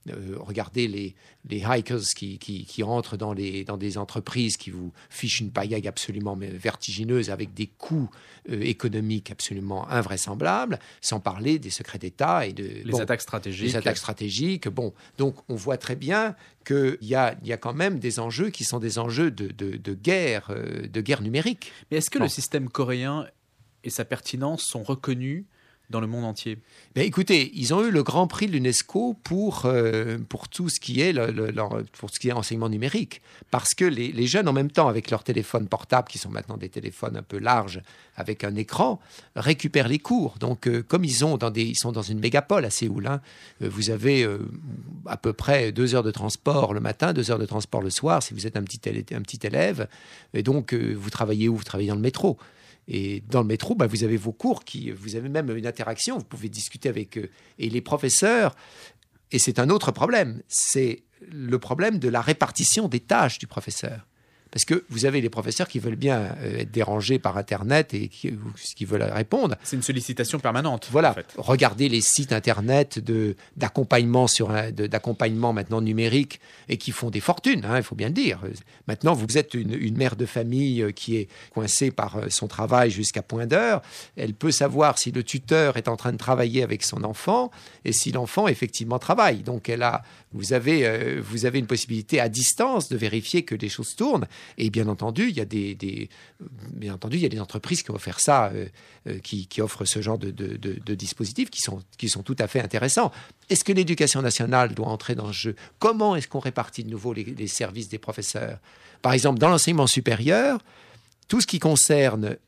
Regardez les hikers qui entrent dans des entreprises qui vous fichent une pagaille absolument vertigineuse avec des coûts économiques absolument invraisemblables, sans parler des secrets d'État et les attaques stratégiques. Les attaques stratégiques. Bon, donc on voit très bien qu'il y a quand même des enjeux qui sont des enjeux de guerre numérique. Mais est-ce que le système coréen et sa pertinence sont reconnus dans le monde entier? Écoutez, ils ont eu le Grand Prix de l'UNESCO pour tout ce qui est pour ce qui est enseignement numérique, parce que les jeunes en même temps avec leurs téléphones portables, qui sont maintenant des téléphones un peu larges avec un écran, récupèrent les cours. Donc comme ils sont dans une mégapole à Séoul, vous avez à peu près 2 heures de transport le matin, 2 heures de transport le soir si vous êtes un petit élève, et donc vous travaillez où? Vous travaillez dans le métro. Et dans le métro, vous avez vos cours, vous avez même une interaction, vous pouvez discuter avec eux. Et les professeurs, et c'est un autre problème, c'est le problème de la répartition des tâches du professeur. Parce que vous avez les professeurs qui veulent bien être dérangés par Internet et qui veulent répondre. C'est une sollicitation permanente. Voilà. En fait. Regardez les sites Internet d'accompagnement d'accompagnement maintenant numérique et qui font des fortunes, il faut bien le dire. Maintenant, vous êtes une mère de famille qui est coincée par son travail jusqu'à point d'heure. Elle peut savoir si le tuteur est en train de travailler avec son enfant et si l'enfant effectivement travaille. Donc, vous avez une possibilité à distance de vérifier que les choses tournent. Et bien entendu, il y a des entreprises qui vont faire ça, qui offrent ce genre de dispositifs qui sont tout à fait intéressants. Est-ce que l'éducation nationale doit entrer dans le jeu? Comment est-ce qu'on répartit de nouveau les services des professeurs? Par exemple, dans l'enseignement supérieur, tout ce qui concerne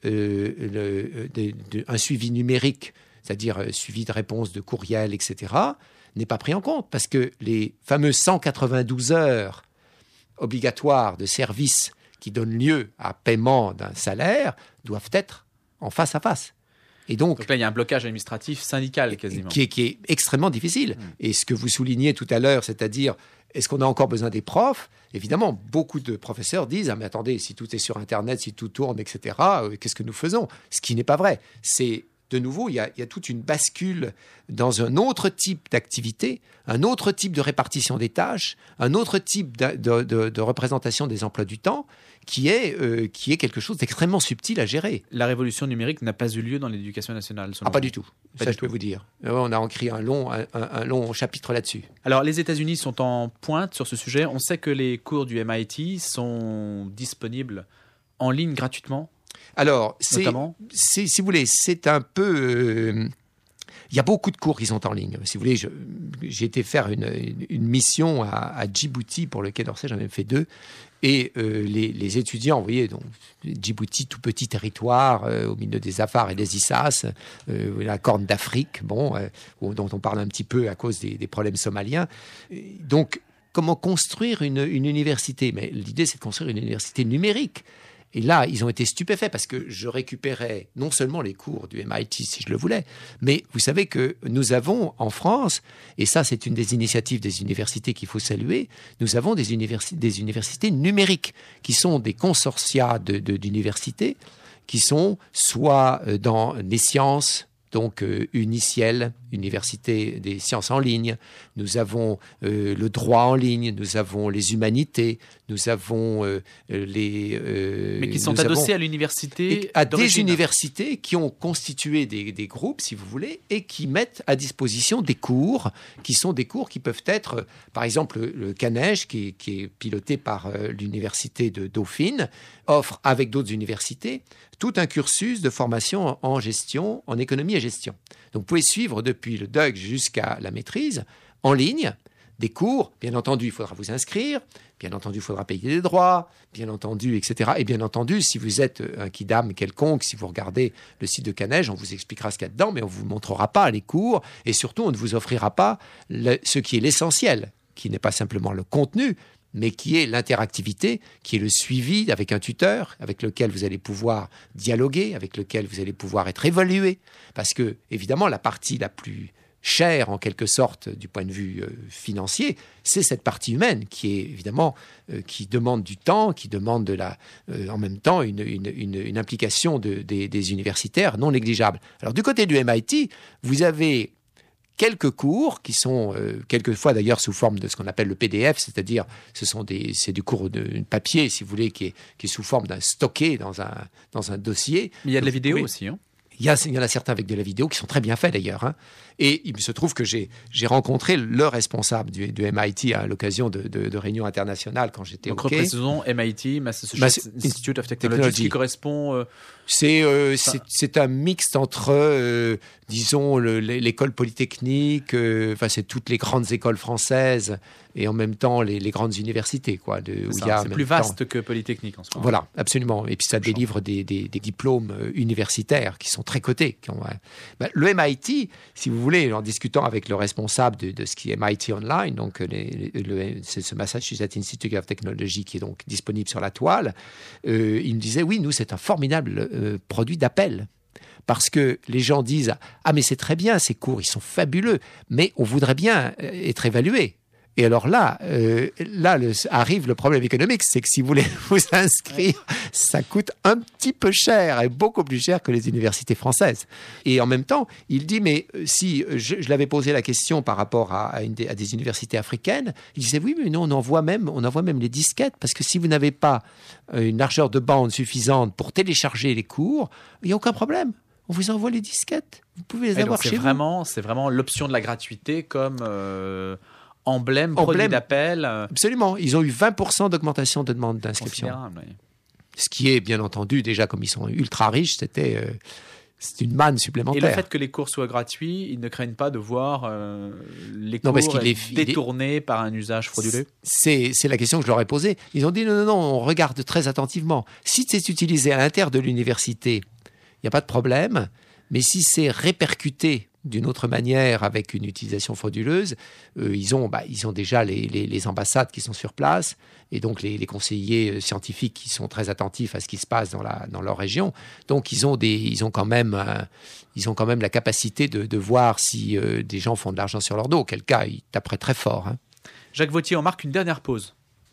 un suivi numérique, c'est-à-dire suivi de réponses de courriel, etc., n'est pas pris en compte parce que les fameuses 192 heures obligatoires de services qui donnent lieu à paiement d'un salaire doivent être en face à face. Et donc là, il y a un blocage administratif syndical quasiment. Qui est extrêmement difficile. Et ce que vous soulignez tout à l'heure, c'est-à-dire, est-ce qu'on a encore besoin des profs? Évidemment, beaucoup de professeurs disent « Ah mais attendez, si tout est sur Internet, si tout tourne, etc., qu'est-ce que nous faisons ?» Ce qui n'est pas vrai. C'est de nouveau, il y a toute une bascule dans un autre type d'activité, un autre type de répartition des tâches, un autre type de représentation des emplois du temps qui est quelque chose d'extrêmement subtil à gérer. La révolution numérique n'a pas eu lieu dans l'éducation nationale, selon pas vous? du tout. Ça, je peux vous dire. On a écrit un long chapitre là-dessus. Alors, les États-Unis sont en pointe sur ce sujet. On sait que les cours du MIT sont disponibles en ligne gratuitement. Alors, si vous voulez, c'est un peu... il y a beaucoup de cours qui sont en ligne. Si vous voulez, j'ai été faire une mission à Djibouti pour le Quai d'Orsay, j'en ai fait 2. Et les étudiants, vous voyez, donc, Djibouti, tout petit territoire, au milieu des Afars et des Issas, la Corne d'Afrique, dont on parle un petit peu à cause des problèmes somaliens. Donc, comment construire une université? Mais l'idée, c'est de construire une université numérique. Et là, ils ont été stupéfaits parce que je récupérais non seulement les cours du MIT si je le voulais, mais vous savez que nous avons en France, et ça c'est une des initiatives des universités qu'il faut saluer, nous avons des universités numériques qui sont des consortia d'universités qui sont soit dans les sciences, donc UNICIEL, Université des sciences en ligne, nous avons le droit en ligne, nous avons les humanités, nous avons mais qui sont adossés à l'université à des universités qui ont constitué des groupes, si vous voulez, et qui mettent à disposition des cours, qui sont des cours qui peuvent être, par exemple, le CANEJ, qui est piloté par l'université de Dauphine, offre avec d'autres universités tout un cursus de formation en gestion, en économie et gestion. Donc vous pouvez suivre depuis le DUG jusqu'à la maîtrise, en ligne, des cours. Bien entendu, il faudra vous inscrire. Bien entendu, il faudra payer des droits. Bien entendu, etc. Et bien entendu, si vous êtes un kidam quelconque, si vous regardez le site de CANEJ, on vous expliquera ce qu'il y a dedans, mais on ne vous montrera pas les cours. Et surtout, on ne vous offrira pas ce qui est l'essentiel, qui n'est pas simplement le contenu, mais qui est l'interactivité, qui est le suivi avec un tuteur, avec lequel vous allez pouvoir dialoguer, avec lequel vous allez pouvoir être évalué. Parce que, évidemment, la partie la plus chère, en quelque sorte, du point de vue financier, c'est cette partie humaine qui est, évidemment, qui demande du temps, qui demande en même temps une implication des universitaires non négligeable. Alors, du côté du MIT, vous avez quelques cours qui sont quelquefois d'ailleurs sous forme de ce qu'on appelle le PDF, c'est-à-dire c'est du cours de papier, si vous voulez, qui est sous forme d'un stocké dans un dossier. Mais il y a de la vidéo aussi. Hein. Il y en a certains avec de la vidéo qui sont très bien faits d'ailleurs. Hein. Et il se trouve que j'ai rencontré le responsable du MIT à l'occasion de réunions internationales quand j'étais au Quai. Donc reprécisons MIT, Massachusetts Institute of Technology, qui correspond... C'est un mixte entre, disons, l'école polytechnique, c'est toutes les grandes écoles françaises et en même temps les grandes universités. Quoi, c'est plus vaste que Polytechnique en ce moment. Voilà, absolument. Et puis ça délivre des diplômes universitaires qui sont très cotés. Le MIT, si vous voulez, en discutant avec le responsable de ce qui est MIT Online, donc c'est ce Massachusetts Institute of Technology qui est donc disponible sur la toile, il me disait, oui, nous, c'est un formidable produit d'appel. Parce que les gens disent « Ah, mais c'est très bien, ces cours, ils sont fabuleux, mais on voudrait bien être évalué. » Et alors là, arrive le problème économique, c'est que si vous voulez vous inscrire, ça coûte un petit peu cher, et beaucoup plus cher que les universités françaises. Et en même temps, il dit, mais si je l'avais posé la question par rapport à des universités africaines, il disait, oui, mais nous, on envoie même les disquettes, parce que si vous n'avez pas une largeur de bande suffisante pour télécharger les cours, il n'y a aucun problème. On vous envoie les disquettes, vous pouvez les avoir chez vous. C'est vraiment l'option de la gratuité comme... Emblème, produit d'appel. Absolument. Ils ont eu 20% d'augmentation de demande d'inscription. Oui. Ce qui est, bien entendu, déjà comme ils sont ultra riches, c'est une manne supplémentaire. Et le fait que les cours soient gratuits, ils ne craignent pas de voir les cours détournés par un usage frauduleux? C'est la question que je leur ai posée. Ils ont dit non, on regarde très attentivement. Si c'est utilisé à l'intérieur de l'université, il n'y a pas de problème. Mais si c'est répercuté d'une autre manière avec une utilisation frauduleuse, ils ont déjà les ambassades qui sont sur place et donc les conseillers scientifiques qui sont très attentifs à ce qui se passe dans leur région. Donc ils ont quand même la capacité de voir si des gens font de l'argent sur leur dos. Auquel cas, ils taperaient très fort. Hein. Jacques Vauthier, on marque une dernière pause.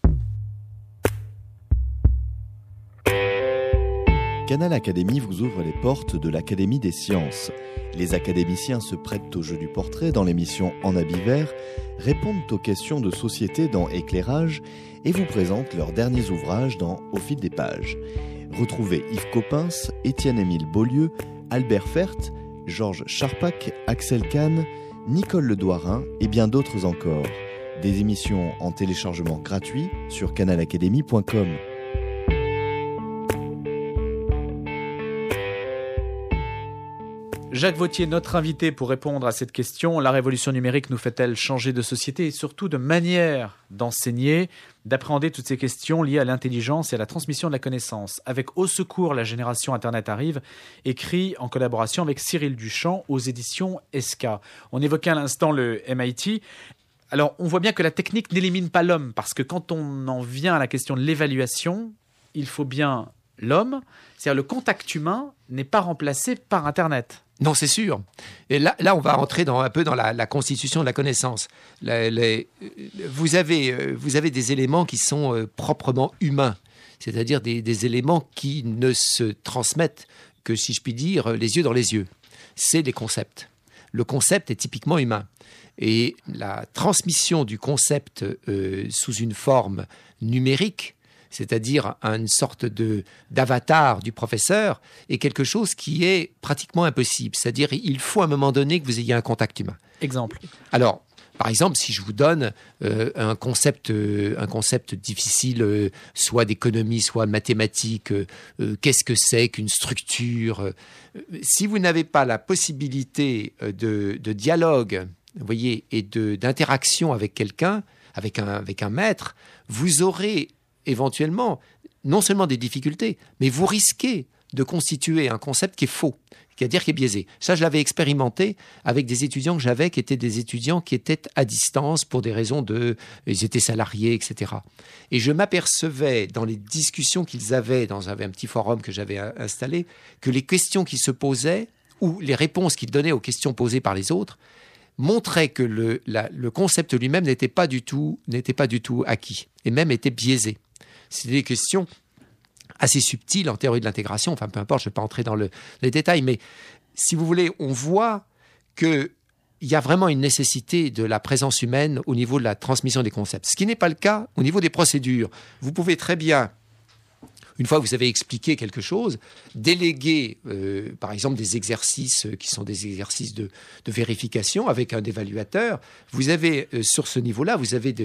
Canal Académie vous ouvre les portes de l'Académie des sciences. Les académiciens se prêtent au jeu du portrait dans l'émission En habit vert, répondent aux questions de société dans Éclairage et vous présentent leurs derniers ouvrages dans Au fil des pages. Retrouvez Yves Coppens, Étienne-Émile Beaulieu, Albert Fert, Georges Charpak, Axel Kahn, Nicole Ledouarin et bien d'autres encore. Des émissions en téléchargement gratuit sur canalacadémie.com. Jacques Vauthier, notre invité pour répondre à cette question. La révolution numérique nous fait-elle changer de société et surtout de manière d'enseigner, d'appréhender toutes ces questions liées à l'intelligence et à la transmission de la connaissance? Avec Au secours, la génération Internet arrive, écrit en collaboration avec Cyril Duchamp aux éditions ESCA. On évoquait à l'instant le MIT. Alors, on voit bien que la technique n'élimine pas l'homme, parce que quand on en vient à la question de l'évaluation, il faut bien l'homme, c'est-à-dire le contact humain n'est pas remplacé par Internet. Non, c'est sûr. Et là, on va entrer un peu dans la constitution de la connaissance. Vous avez des éléments qui sont proprement humains, c'est-à-dire des éléments qui ne se transmettent que, si je puis dire, les yeux dans les yeux. C'est des concepts. Le concept est typiquement humain. Et la transmission du concept sous une forme numérique, c'est-à-dire une sorte d'avatar du professeur, est quelque chose qui est pratiquement impossible. C'est-à-dire il faut à un moment donné que vous ayez un contact humain. Exemple. Alors, par exemple, si je vous donne un concept difficile, soit d'économie, soit de mathématiques, qu'est-ce que c'est qu'une structure? Si vous n'avez pas la possibilité de dialogue, vous voyez, et d'interaction avec quelqu'un, avec un maître, vous aurez éventuellement, non seulement des difficultés, mais vous risquez de constituer un concept qui est faux, c'est-à-dire qui est biaisé. Ça, je l'avais expérimenté avec des étudiants que j'avais, qui étaient des étudiants qui étaient à distance pour des raisons ils étaient salariés, etc. Et je m'apercevais dans les discussions qu'ils avaient dans un petit forum que j'avais installé, que les questions qui se posaient, ou les réponses qu'ils donnaient aux questions posées par les autres, montraient que le concept lui-même n'était pas du tout acquis, et même était biaisé. C'est des questions assez subtiles en théorie de l'intégration, enfin peu importe, je ne vais pas entrer dans les détails, mais si vous voulez, on voit que il y a vraiment une nécessité de la présence humaine au niveau de la transmission des concepts. Ce qui n'est pas le cas au niveau des procédures. Vous pouvez très bien, une fois que vous avez expliqué quelque chose, déléguer, par exemple, des exercices qui sont des exercices de vérification avec un évaluateur. Vous avez, sur ce niveau-là, vous avez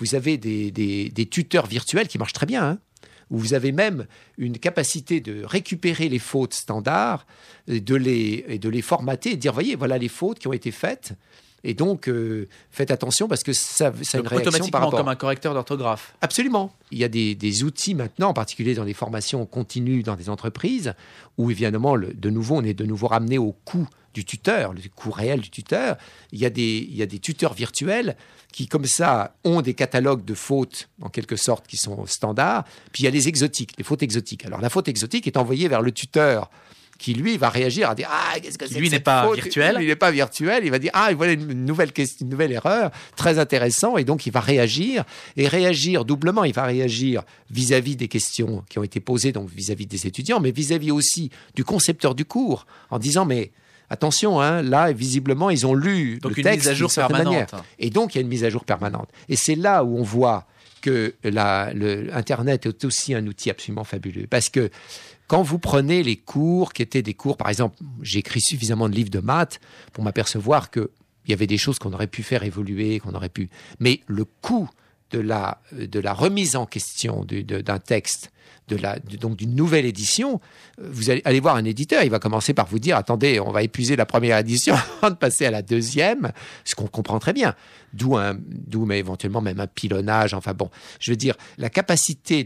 des tuteurs virtuels qui marchent très bien, hein, où vous avez même une capacité de récupérer les fautes standards, de les formater et de dire, voyez, voilà les fautes qui ont été faites. Et donc, faites attention parce que ça a une réaction par automatiquement rapport. comme un correcteur d'orthographe. Absolument. Il y a des outils maintenant, en particulier dans les formations continues dans des entreprises, où évidemment, on est de nouveau ramené au coût du tuteur, le coût réel du tuteur. Il y a des tuteurs virtuels qui, comme ça, ont des catalogues de fautes, en quelque sorte, qui sont standards. Puis il y a les exotiques, les fautes exotiques. Alors, la faute exotique est envoyée vers le tuteur, qui lui va réagir à dire qu'est-ce que c'est lui que n'est cette pas faute virtuel. Lui, il n'est pas virtuel. Il va dire voilà une nouvelle erreur, très intéressant. Et donc il va réagir doublement. Il va réagir vis-à-vis des questions qui ont été posées, donc vis-à-vis des étudiants, mais vis-à-vis aussi du concepteur du cours, en disant mais attention, hein, là visiblement ils ont lu donc le texte une mise à jour d'une certaine permanente. manière. Et donc il y a une mise à jour permanente. Et c'est là où on voit que Internet est aussi un outil absolument fabuleux, parce que quand vous prenez les cours qui étaient des cours, par exemple, j'ai écrit suffisamment de livres de maths pour m'apercevoir qu'il y avait des choses qu'on aurait pu faire évoluer, mais le coût de la remise en question d'un texte, donc d'une nouvelle édition, vous allez voir un éditeur, il va commencer par vous dire, attendez, on va épuiser la première édition avant de passer à la deuxième, ce qu'on comprend très bien. D'où mais éventuellement même un pilonnage. Enfin bon, je veux dire, la capacité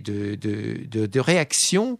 de réaction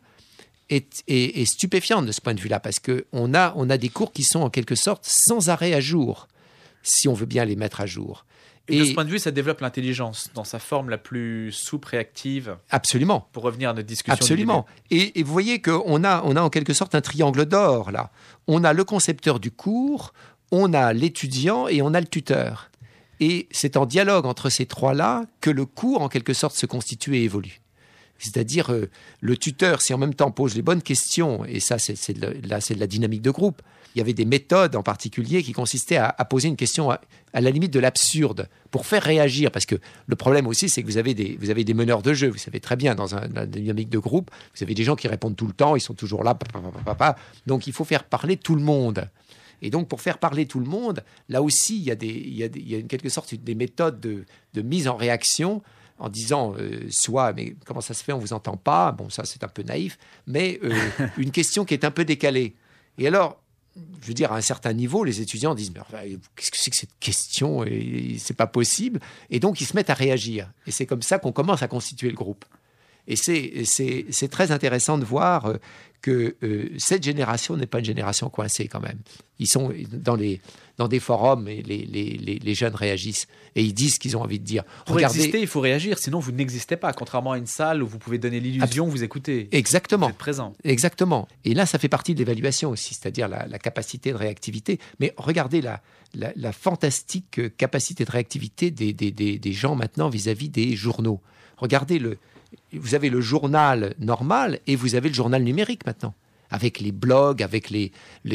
est stupéfiante de ce point de vue-là, parce qu'on a des cours qui sont en quelque sorte sans arrêt à jour, si on veut bien les mettre à jour. Et de ce point de vue, ça développe l'intelligence dans sa forme la plus souple, réactive. Absolument. Pour revenir à notre discussion. Absolument. Et vous voyez qu'on a en quelque sorte un triangle d'or, là. On a le concepteur du cours, on a l'étudiant et on a le tuteur. Et c'est en dialogue entre ces trois-là que le cours, en quelque sorte, se constitue et évolue. C'est-à-dire, le tuteur, si en même temps pose les bonnes questions, et ça, c'est de la dynamique de groupe, il y avait des méthodes en particulier qui consistaient à poser une question à la limite de l'absurde, pour faire réagir, parce que le problème aussi, c'est que vous avez des meneurs de jeu, vous savez très bien, dans la dynamique de groupe, vous avez des gens qui répondent tout le temps, ils sont toujours là, donc il faut faire parler tout le monde. Et donc, pour faire parler tout le monde, là aussi, il y a en quelque sorte des méthodes de mise en réaction, en disant soit, mais comment ça se fait, on ne vous entend pas, bon, ça c'est un peu naïf, mais une question qui est un peu décalée. Et alors, je veux dire, à un certain niveau, les étudiants disent, mais qu'est-ce que c'est que cette question, et c'est pas possible. Et donc, ils se mettent à réagir. Et c'est comme ça qu'on commence à constituer le groupe. Et c'est très intéressant de voir que cette génération n'est pas une génération coincée quand même. Ils sont dans des forums et les jeunes réagissent et ils disent ce qu'ils ont envie de dire. Pour exister, il faut réagir, sinon vous n'existez pas, contrairement à une salle où vous pouvez donner l'illusion, vous écoutez. Exactement. Vous êtes présent. Exactement. Et là, ça fait partie de l'évaluation aussi, c'est-à-dire la capacité de réactivité. Mais regardez la fantastique capacité de réactivité des gens maintenant vis-à-vis des journaux. Regardez vous avez le journal normal et vous avez le journal numérique maintenant, avec les blogs, avec les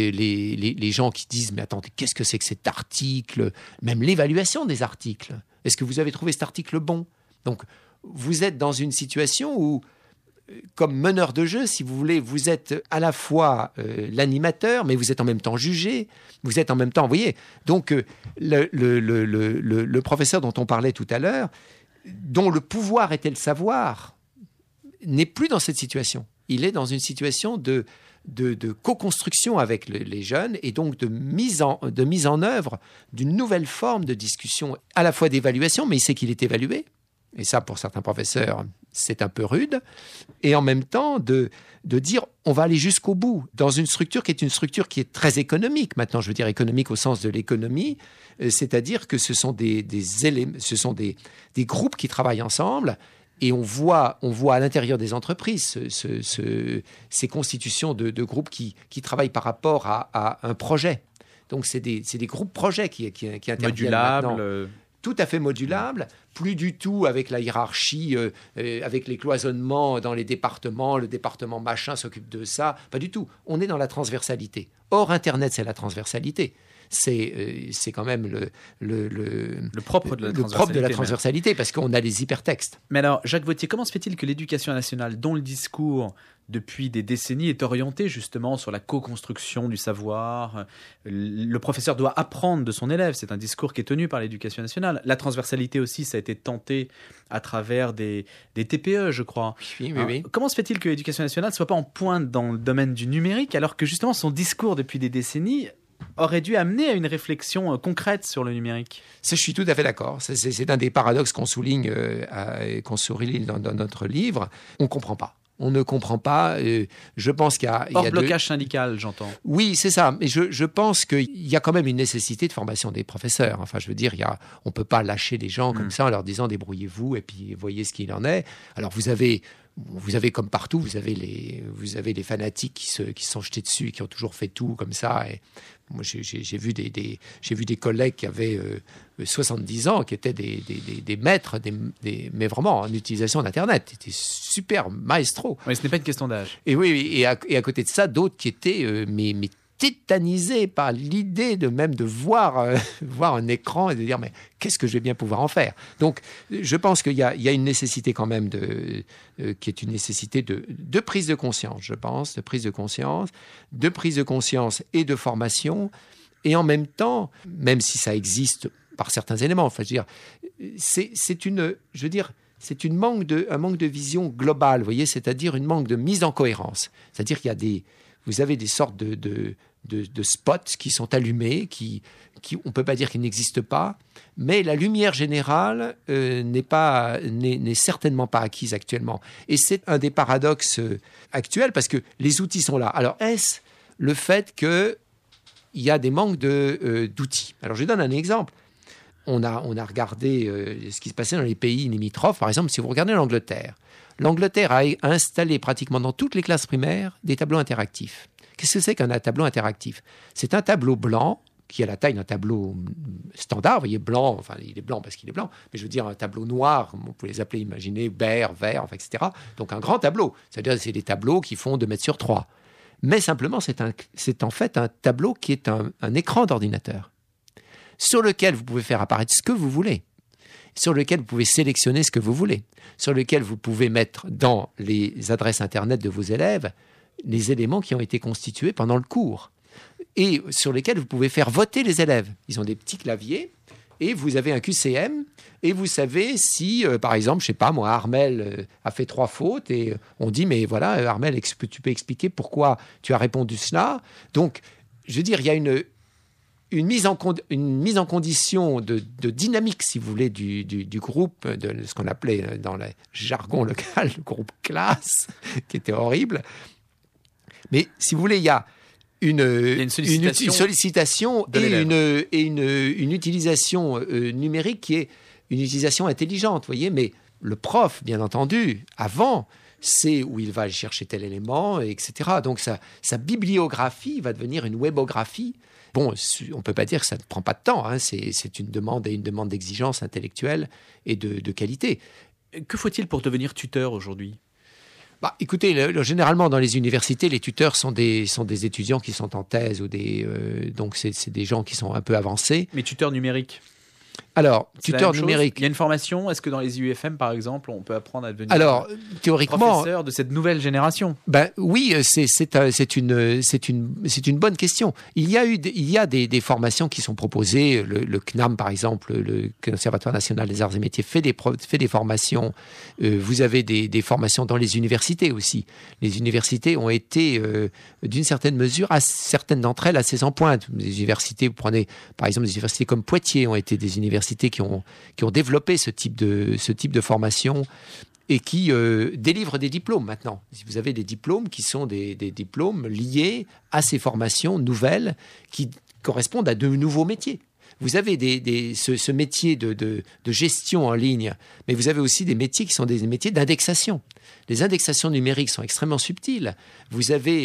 gens qui disent « Mais attendez, qu'est-ce que c'est que cet article ?» Même l'évaluation des articles. Est-ce que vous avez trouvé cet article bon? Donc, vous êtes dans une situation où, comme meneur de jeu, si vous voulez, vous êtes à la fois l'animateur, mais vous êtes en même temps jugé, vous êtes en même temps... Vous voyez, donc le professeur dont on parlait tout à l'heure, dont le pouvoir était le savoir, n'est plus dans cette situation. Il est dans une situation de co-construction avec les jeunes et donc de mise en œuvre d'une nouvelle forme de discussion, à la fois d'évaluation, mais il sait qu'il est évalué, et ça pour certains professeurs c'est un peu rude, et en même temps de dire on va aller jusqu'au bout dans une structure qui est très économique maintenant, je veux dire économique au sens de l'économie, c'est-à-dire que ce sont des groupes qui travaillent ensemble. Et on voit à l'intérieur des entreprises ces constitutions de groupes qui travaillent par rapport à un projet. Donc, c'est des groupes projets qui interviennent modulables, maintenant. Tout à fait modulables, plus du tout avec la hiérarchie, avec les cloisonnements dans les départements, le département machin s'occupe de ça, pas du tout. On est dans la transversalité. Or, Internet, c'est la transversalité. c'est quand même le propre de la transversalité, parce qu'on a les hypertextes. Mais alors, Jacques Vauthier, comment se fait-il que l'éducation nationale, dont le discours depuis des décennies est orienté justement sur la co-construction du savoir, le professeur doit apprendre de son élève, c'est un discours qui est tenu par l'éducation nationale. La transversalité aussi, ça a été tenté à travers des TPE, je crois. Oui. Comment se fait-il que l'éducation nationale ne soit pas en pointe dans le domaine du numérique, alors que justement son discours depuis des décennies aurait dû amener à une réflexion concrète sur le numérique? Je suis tout à fait d'accord. C'est un des paradoxes qu'on souligne dans notre livre. On ne comprend pas. On ne comprend pas. Je pense qu'il y a... Hors blocage syndical, j'entends. Oui, c'est ça. Mais je pense qu'il y a quand même une nécessité de formation des professeurs. Enfin, je veux dire, on ne peut pas lâcher les gens comme ça en leur disant « débrouillez-vous et puis voyez ce qu'il en est ». Alors, vous avez comme partout, vous avez les fanatiques qui se sont jetés dessus et qui ont toujours fait tout comme ça. Et moi, j'ai vu des collègues qui avaient 70 ans, qui étaient des maîtres, mais vraiment en utilisation d'Internet. Ils étaient super maestros. Oui, ce n'est pas une question d'âge. Et oui, et à côté de ça, d'autres qui étaient mais tétanisés par l'idée de voir un écran et de dire mais qu'est-ce que je vais bien pouvoir en faire. Donc je pense qu'il y a une nécessité quand même qui est une nécessité de prise de conscience, je pense, de prise de conscience et de formation, et en même temps, même si ça existe par certains éléments, enfin je veux dire, c'est un manque de vision globale, vous voyez, c'est-à-dire une manque de mise en cohérence. C'est-à-dire vous avez des sortes de spots qui sont allumés, qui on ne peut pas dire qu'ils n'existent pas, mais la lumière générale n'est certainement pas acquise actuellement. Et c'est un des paradoxes actuels, parce que les outils sont là. Alors, est-ce le fait qu'il y a des manques d'outils? Alors, je donne un exemple. On a regardé ce qui se passait dans les pays limitrophes. Par exemple, si vous regardez l'Angleterre a installé pratiquement dans toutes les classes primaires des tableaux interactifs. Qu'est-ce que c'est qu'un tableau interactif? C'est un tableau blanc qui a la taille d'un tableau standard, vous voyez, blanc, enfin il est blanc parce qu'il est blanc, mais je veux dire un tableau noir, on peut les appeler, imaginez, vert, enfin, etc. Donc un grand tableau, c'est-à-dire c'est des tableaux qui font 2 mètres sur 3. Mais simplement, c'est en fait un tableau qui est un écran d'ordinateur sur lequel vous pouvez faire apparaître ce que vous voulez, sur lequel vous pouvez sélectionner ce que vous voulez, sur lequel vous pouvez mettre dans les adresses Internet de vos élèves les éléments qui ont été constitués pendant le cours et sur lesquels vous pouvez faire voter les élèves. Ils ont des petits claviers et vous avez un QCM et vous savez si, par exemple, je sais pas moi, Armel a fait 3 fautes et on dit mais voilà, Armel, tu peux expliquer pourquoi tu as répondu cela. Donc, je veux dire, il y a une mise en condition de dynamique, si vous voulez, du groupe, de ce qu'on appelait dans le jargon local, le groupe classe, qui était horrible. Mais si vous voulez, il y a une sollicitation et une utilisation numérique qui est une utilisation intelligente, voyez. Mais le prof, bien entendu, avant, sait où il va aller chercher tel élément, etc. Donc sa bibliographie va devenir une webographie. Bon, on ne peut pas dire que ça ne prend pas de temps, hein. C'est une demande d'exigence intellectuelle et de qualité. Que faut-il pour devenir tuteur aujourd'hui ? Écoutez, généralement dans les universités, les tuteurs sont des étudiants qui sont en thèse ou donc c'est des gens qui sont un peu avancés. Mais tuteur numérique? Alors, tuteur numérique. Il y a une formation. Est-ce que dans les IUFM, par exemple, on peut apprendre à devenir théoriquement, professeur de cette nouvelle génération? Oui, c'est une bonne question. Il y a des formations qui sont proposées. Le CNAM, par exemple, le Conservatoire national des arts et métiers, fait des formations. Vous avez des formations dans les universités aussi. Les universités ont été, d'une certaine mesure, certaines d'entre elles assez en pointe. Les universités, vous prenez par exemple des universités comme Poitiers, ont été des universités qui ont développé ce type de formation et qui délivrent des diplômes maintenant. Vous avez des diplômes qui sont des diplômes liés à ces formations nouvelles qui correspondent à de nouveaux métiers. vous avez ce métier de gestion en ligne, mais vous avez aussi des métiers qui sont des métiers d'indexation. Les indexations numériques sont extrêmement subtiles. Vous avez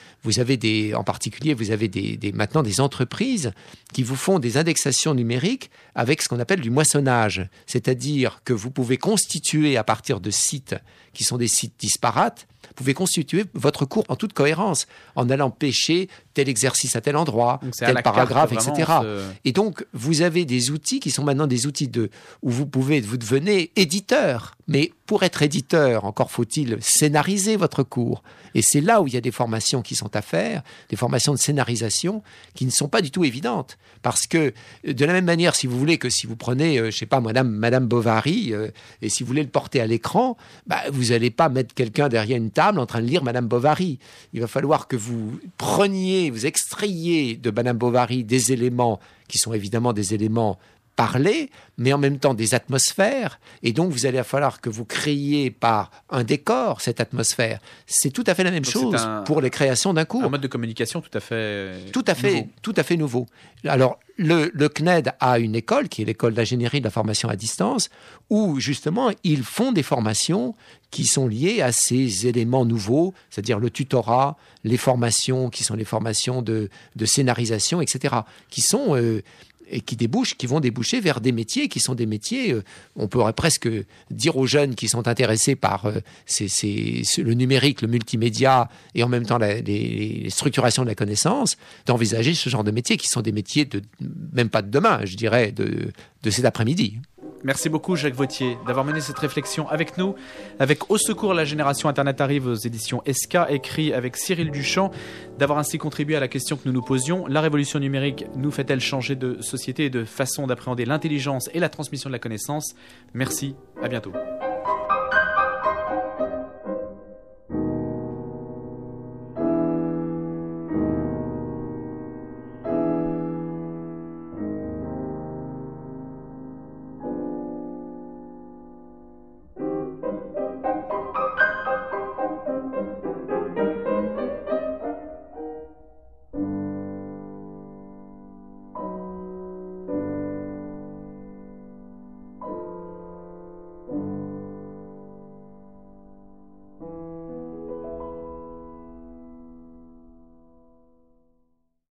maintenant des entreprises qui vous font des indexations numériques avec ce qu'on appelle du moissonnage. C'est-à-dire que vous pouvez constituer à partir de sites qui sont des sites disparates, vous pouvez constituer votre cours en toute cohérence, en allant pêcher tel exercice à tel endroit, tel paragraphe, etc. Et donc, vous avez des outils qui sont maintenant des outils où vous devenez éditeur. Mais pour être éditeur, encore faut-il scénariser votre cours. Et c'est là où il y a des formations qui sont à faire, des formations de scénarisation qui ne sont pas du tout évidentes. Parce que, de la même manière, si vous prenez, je sais pas, Madame Bovary, et si vous voulez le porter à l'écran, vous n'allez pas mettre quelqu'un derrière une table en train de lire Madame Bovary. Il va falloir que vous vous extrayiez de Madame Bovary des éléments qui sont évidemment des éléments parler, mais en même temps des atmosphères. Et donc, vous allez falloir que vous créiez par un décor cette atmosphère. C'est tout à fait la même chose pour les créations d'un cours. Un mode de communication tout à fait nouveau. Alors, le CNED a une école, qui est l'école d'ingénierie de la formation à distance, où justement, ils font des formations qui sont liées à ces éléments nouveaux, c'est-à-dire le tutorat, les formations qui sont les formations de scénarisation, etc., qui vont déboucher vers des métiers qui sont des métiers, on pourrait presque dire aux jeunes qui sont intéressés par le numérique, le multimédia et en même temps les structurations de la connaissance, d'envisager ce genre de métiers qui sont des métiers même pas de demain, je dirais, de cet après-midi. Merci beaucoup Jacques Vauthier d'avoir mené cette réflexion avec nous, avec Au secours, la génération Internet arrive aux éditions ESCA, écrit avec Cyril Duchamp, d'avoir ainsi contribué à la question que nous nous posions. La révolution numérique nous fait-elle changer de société et de façon d'appréhender l'intelligence et la transmission de la connaissance ? Merci, à bientôt.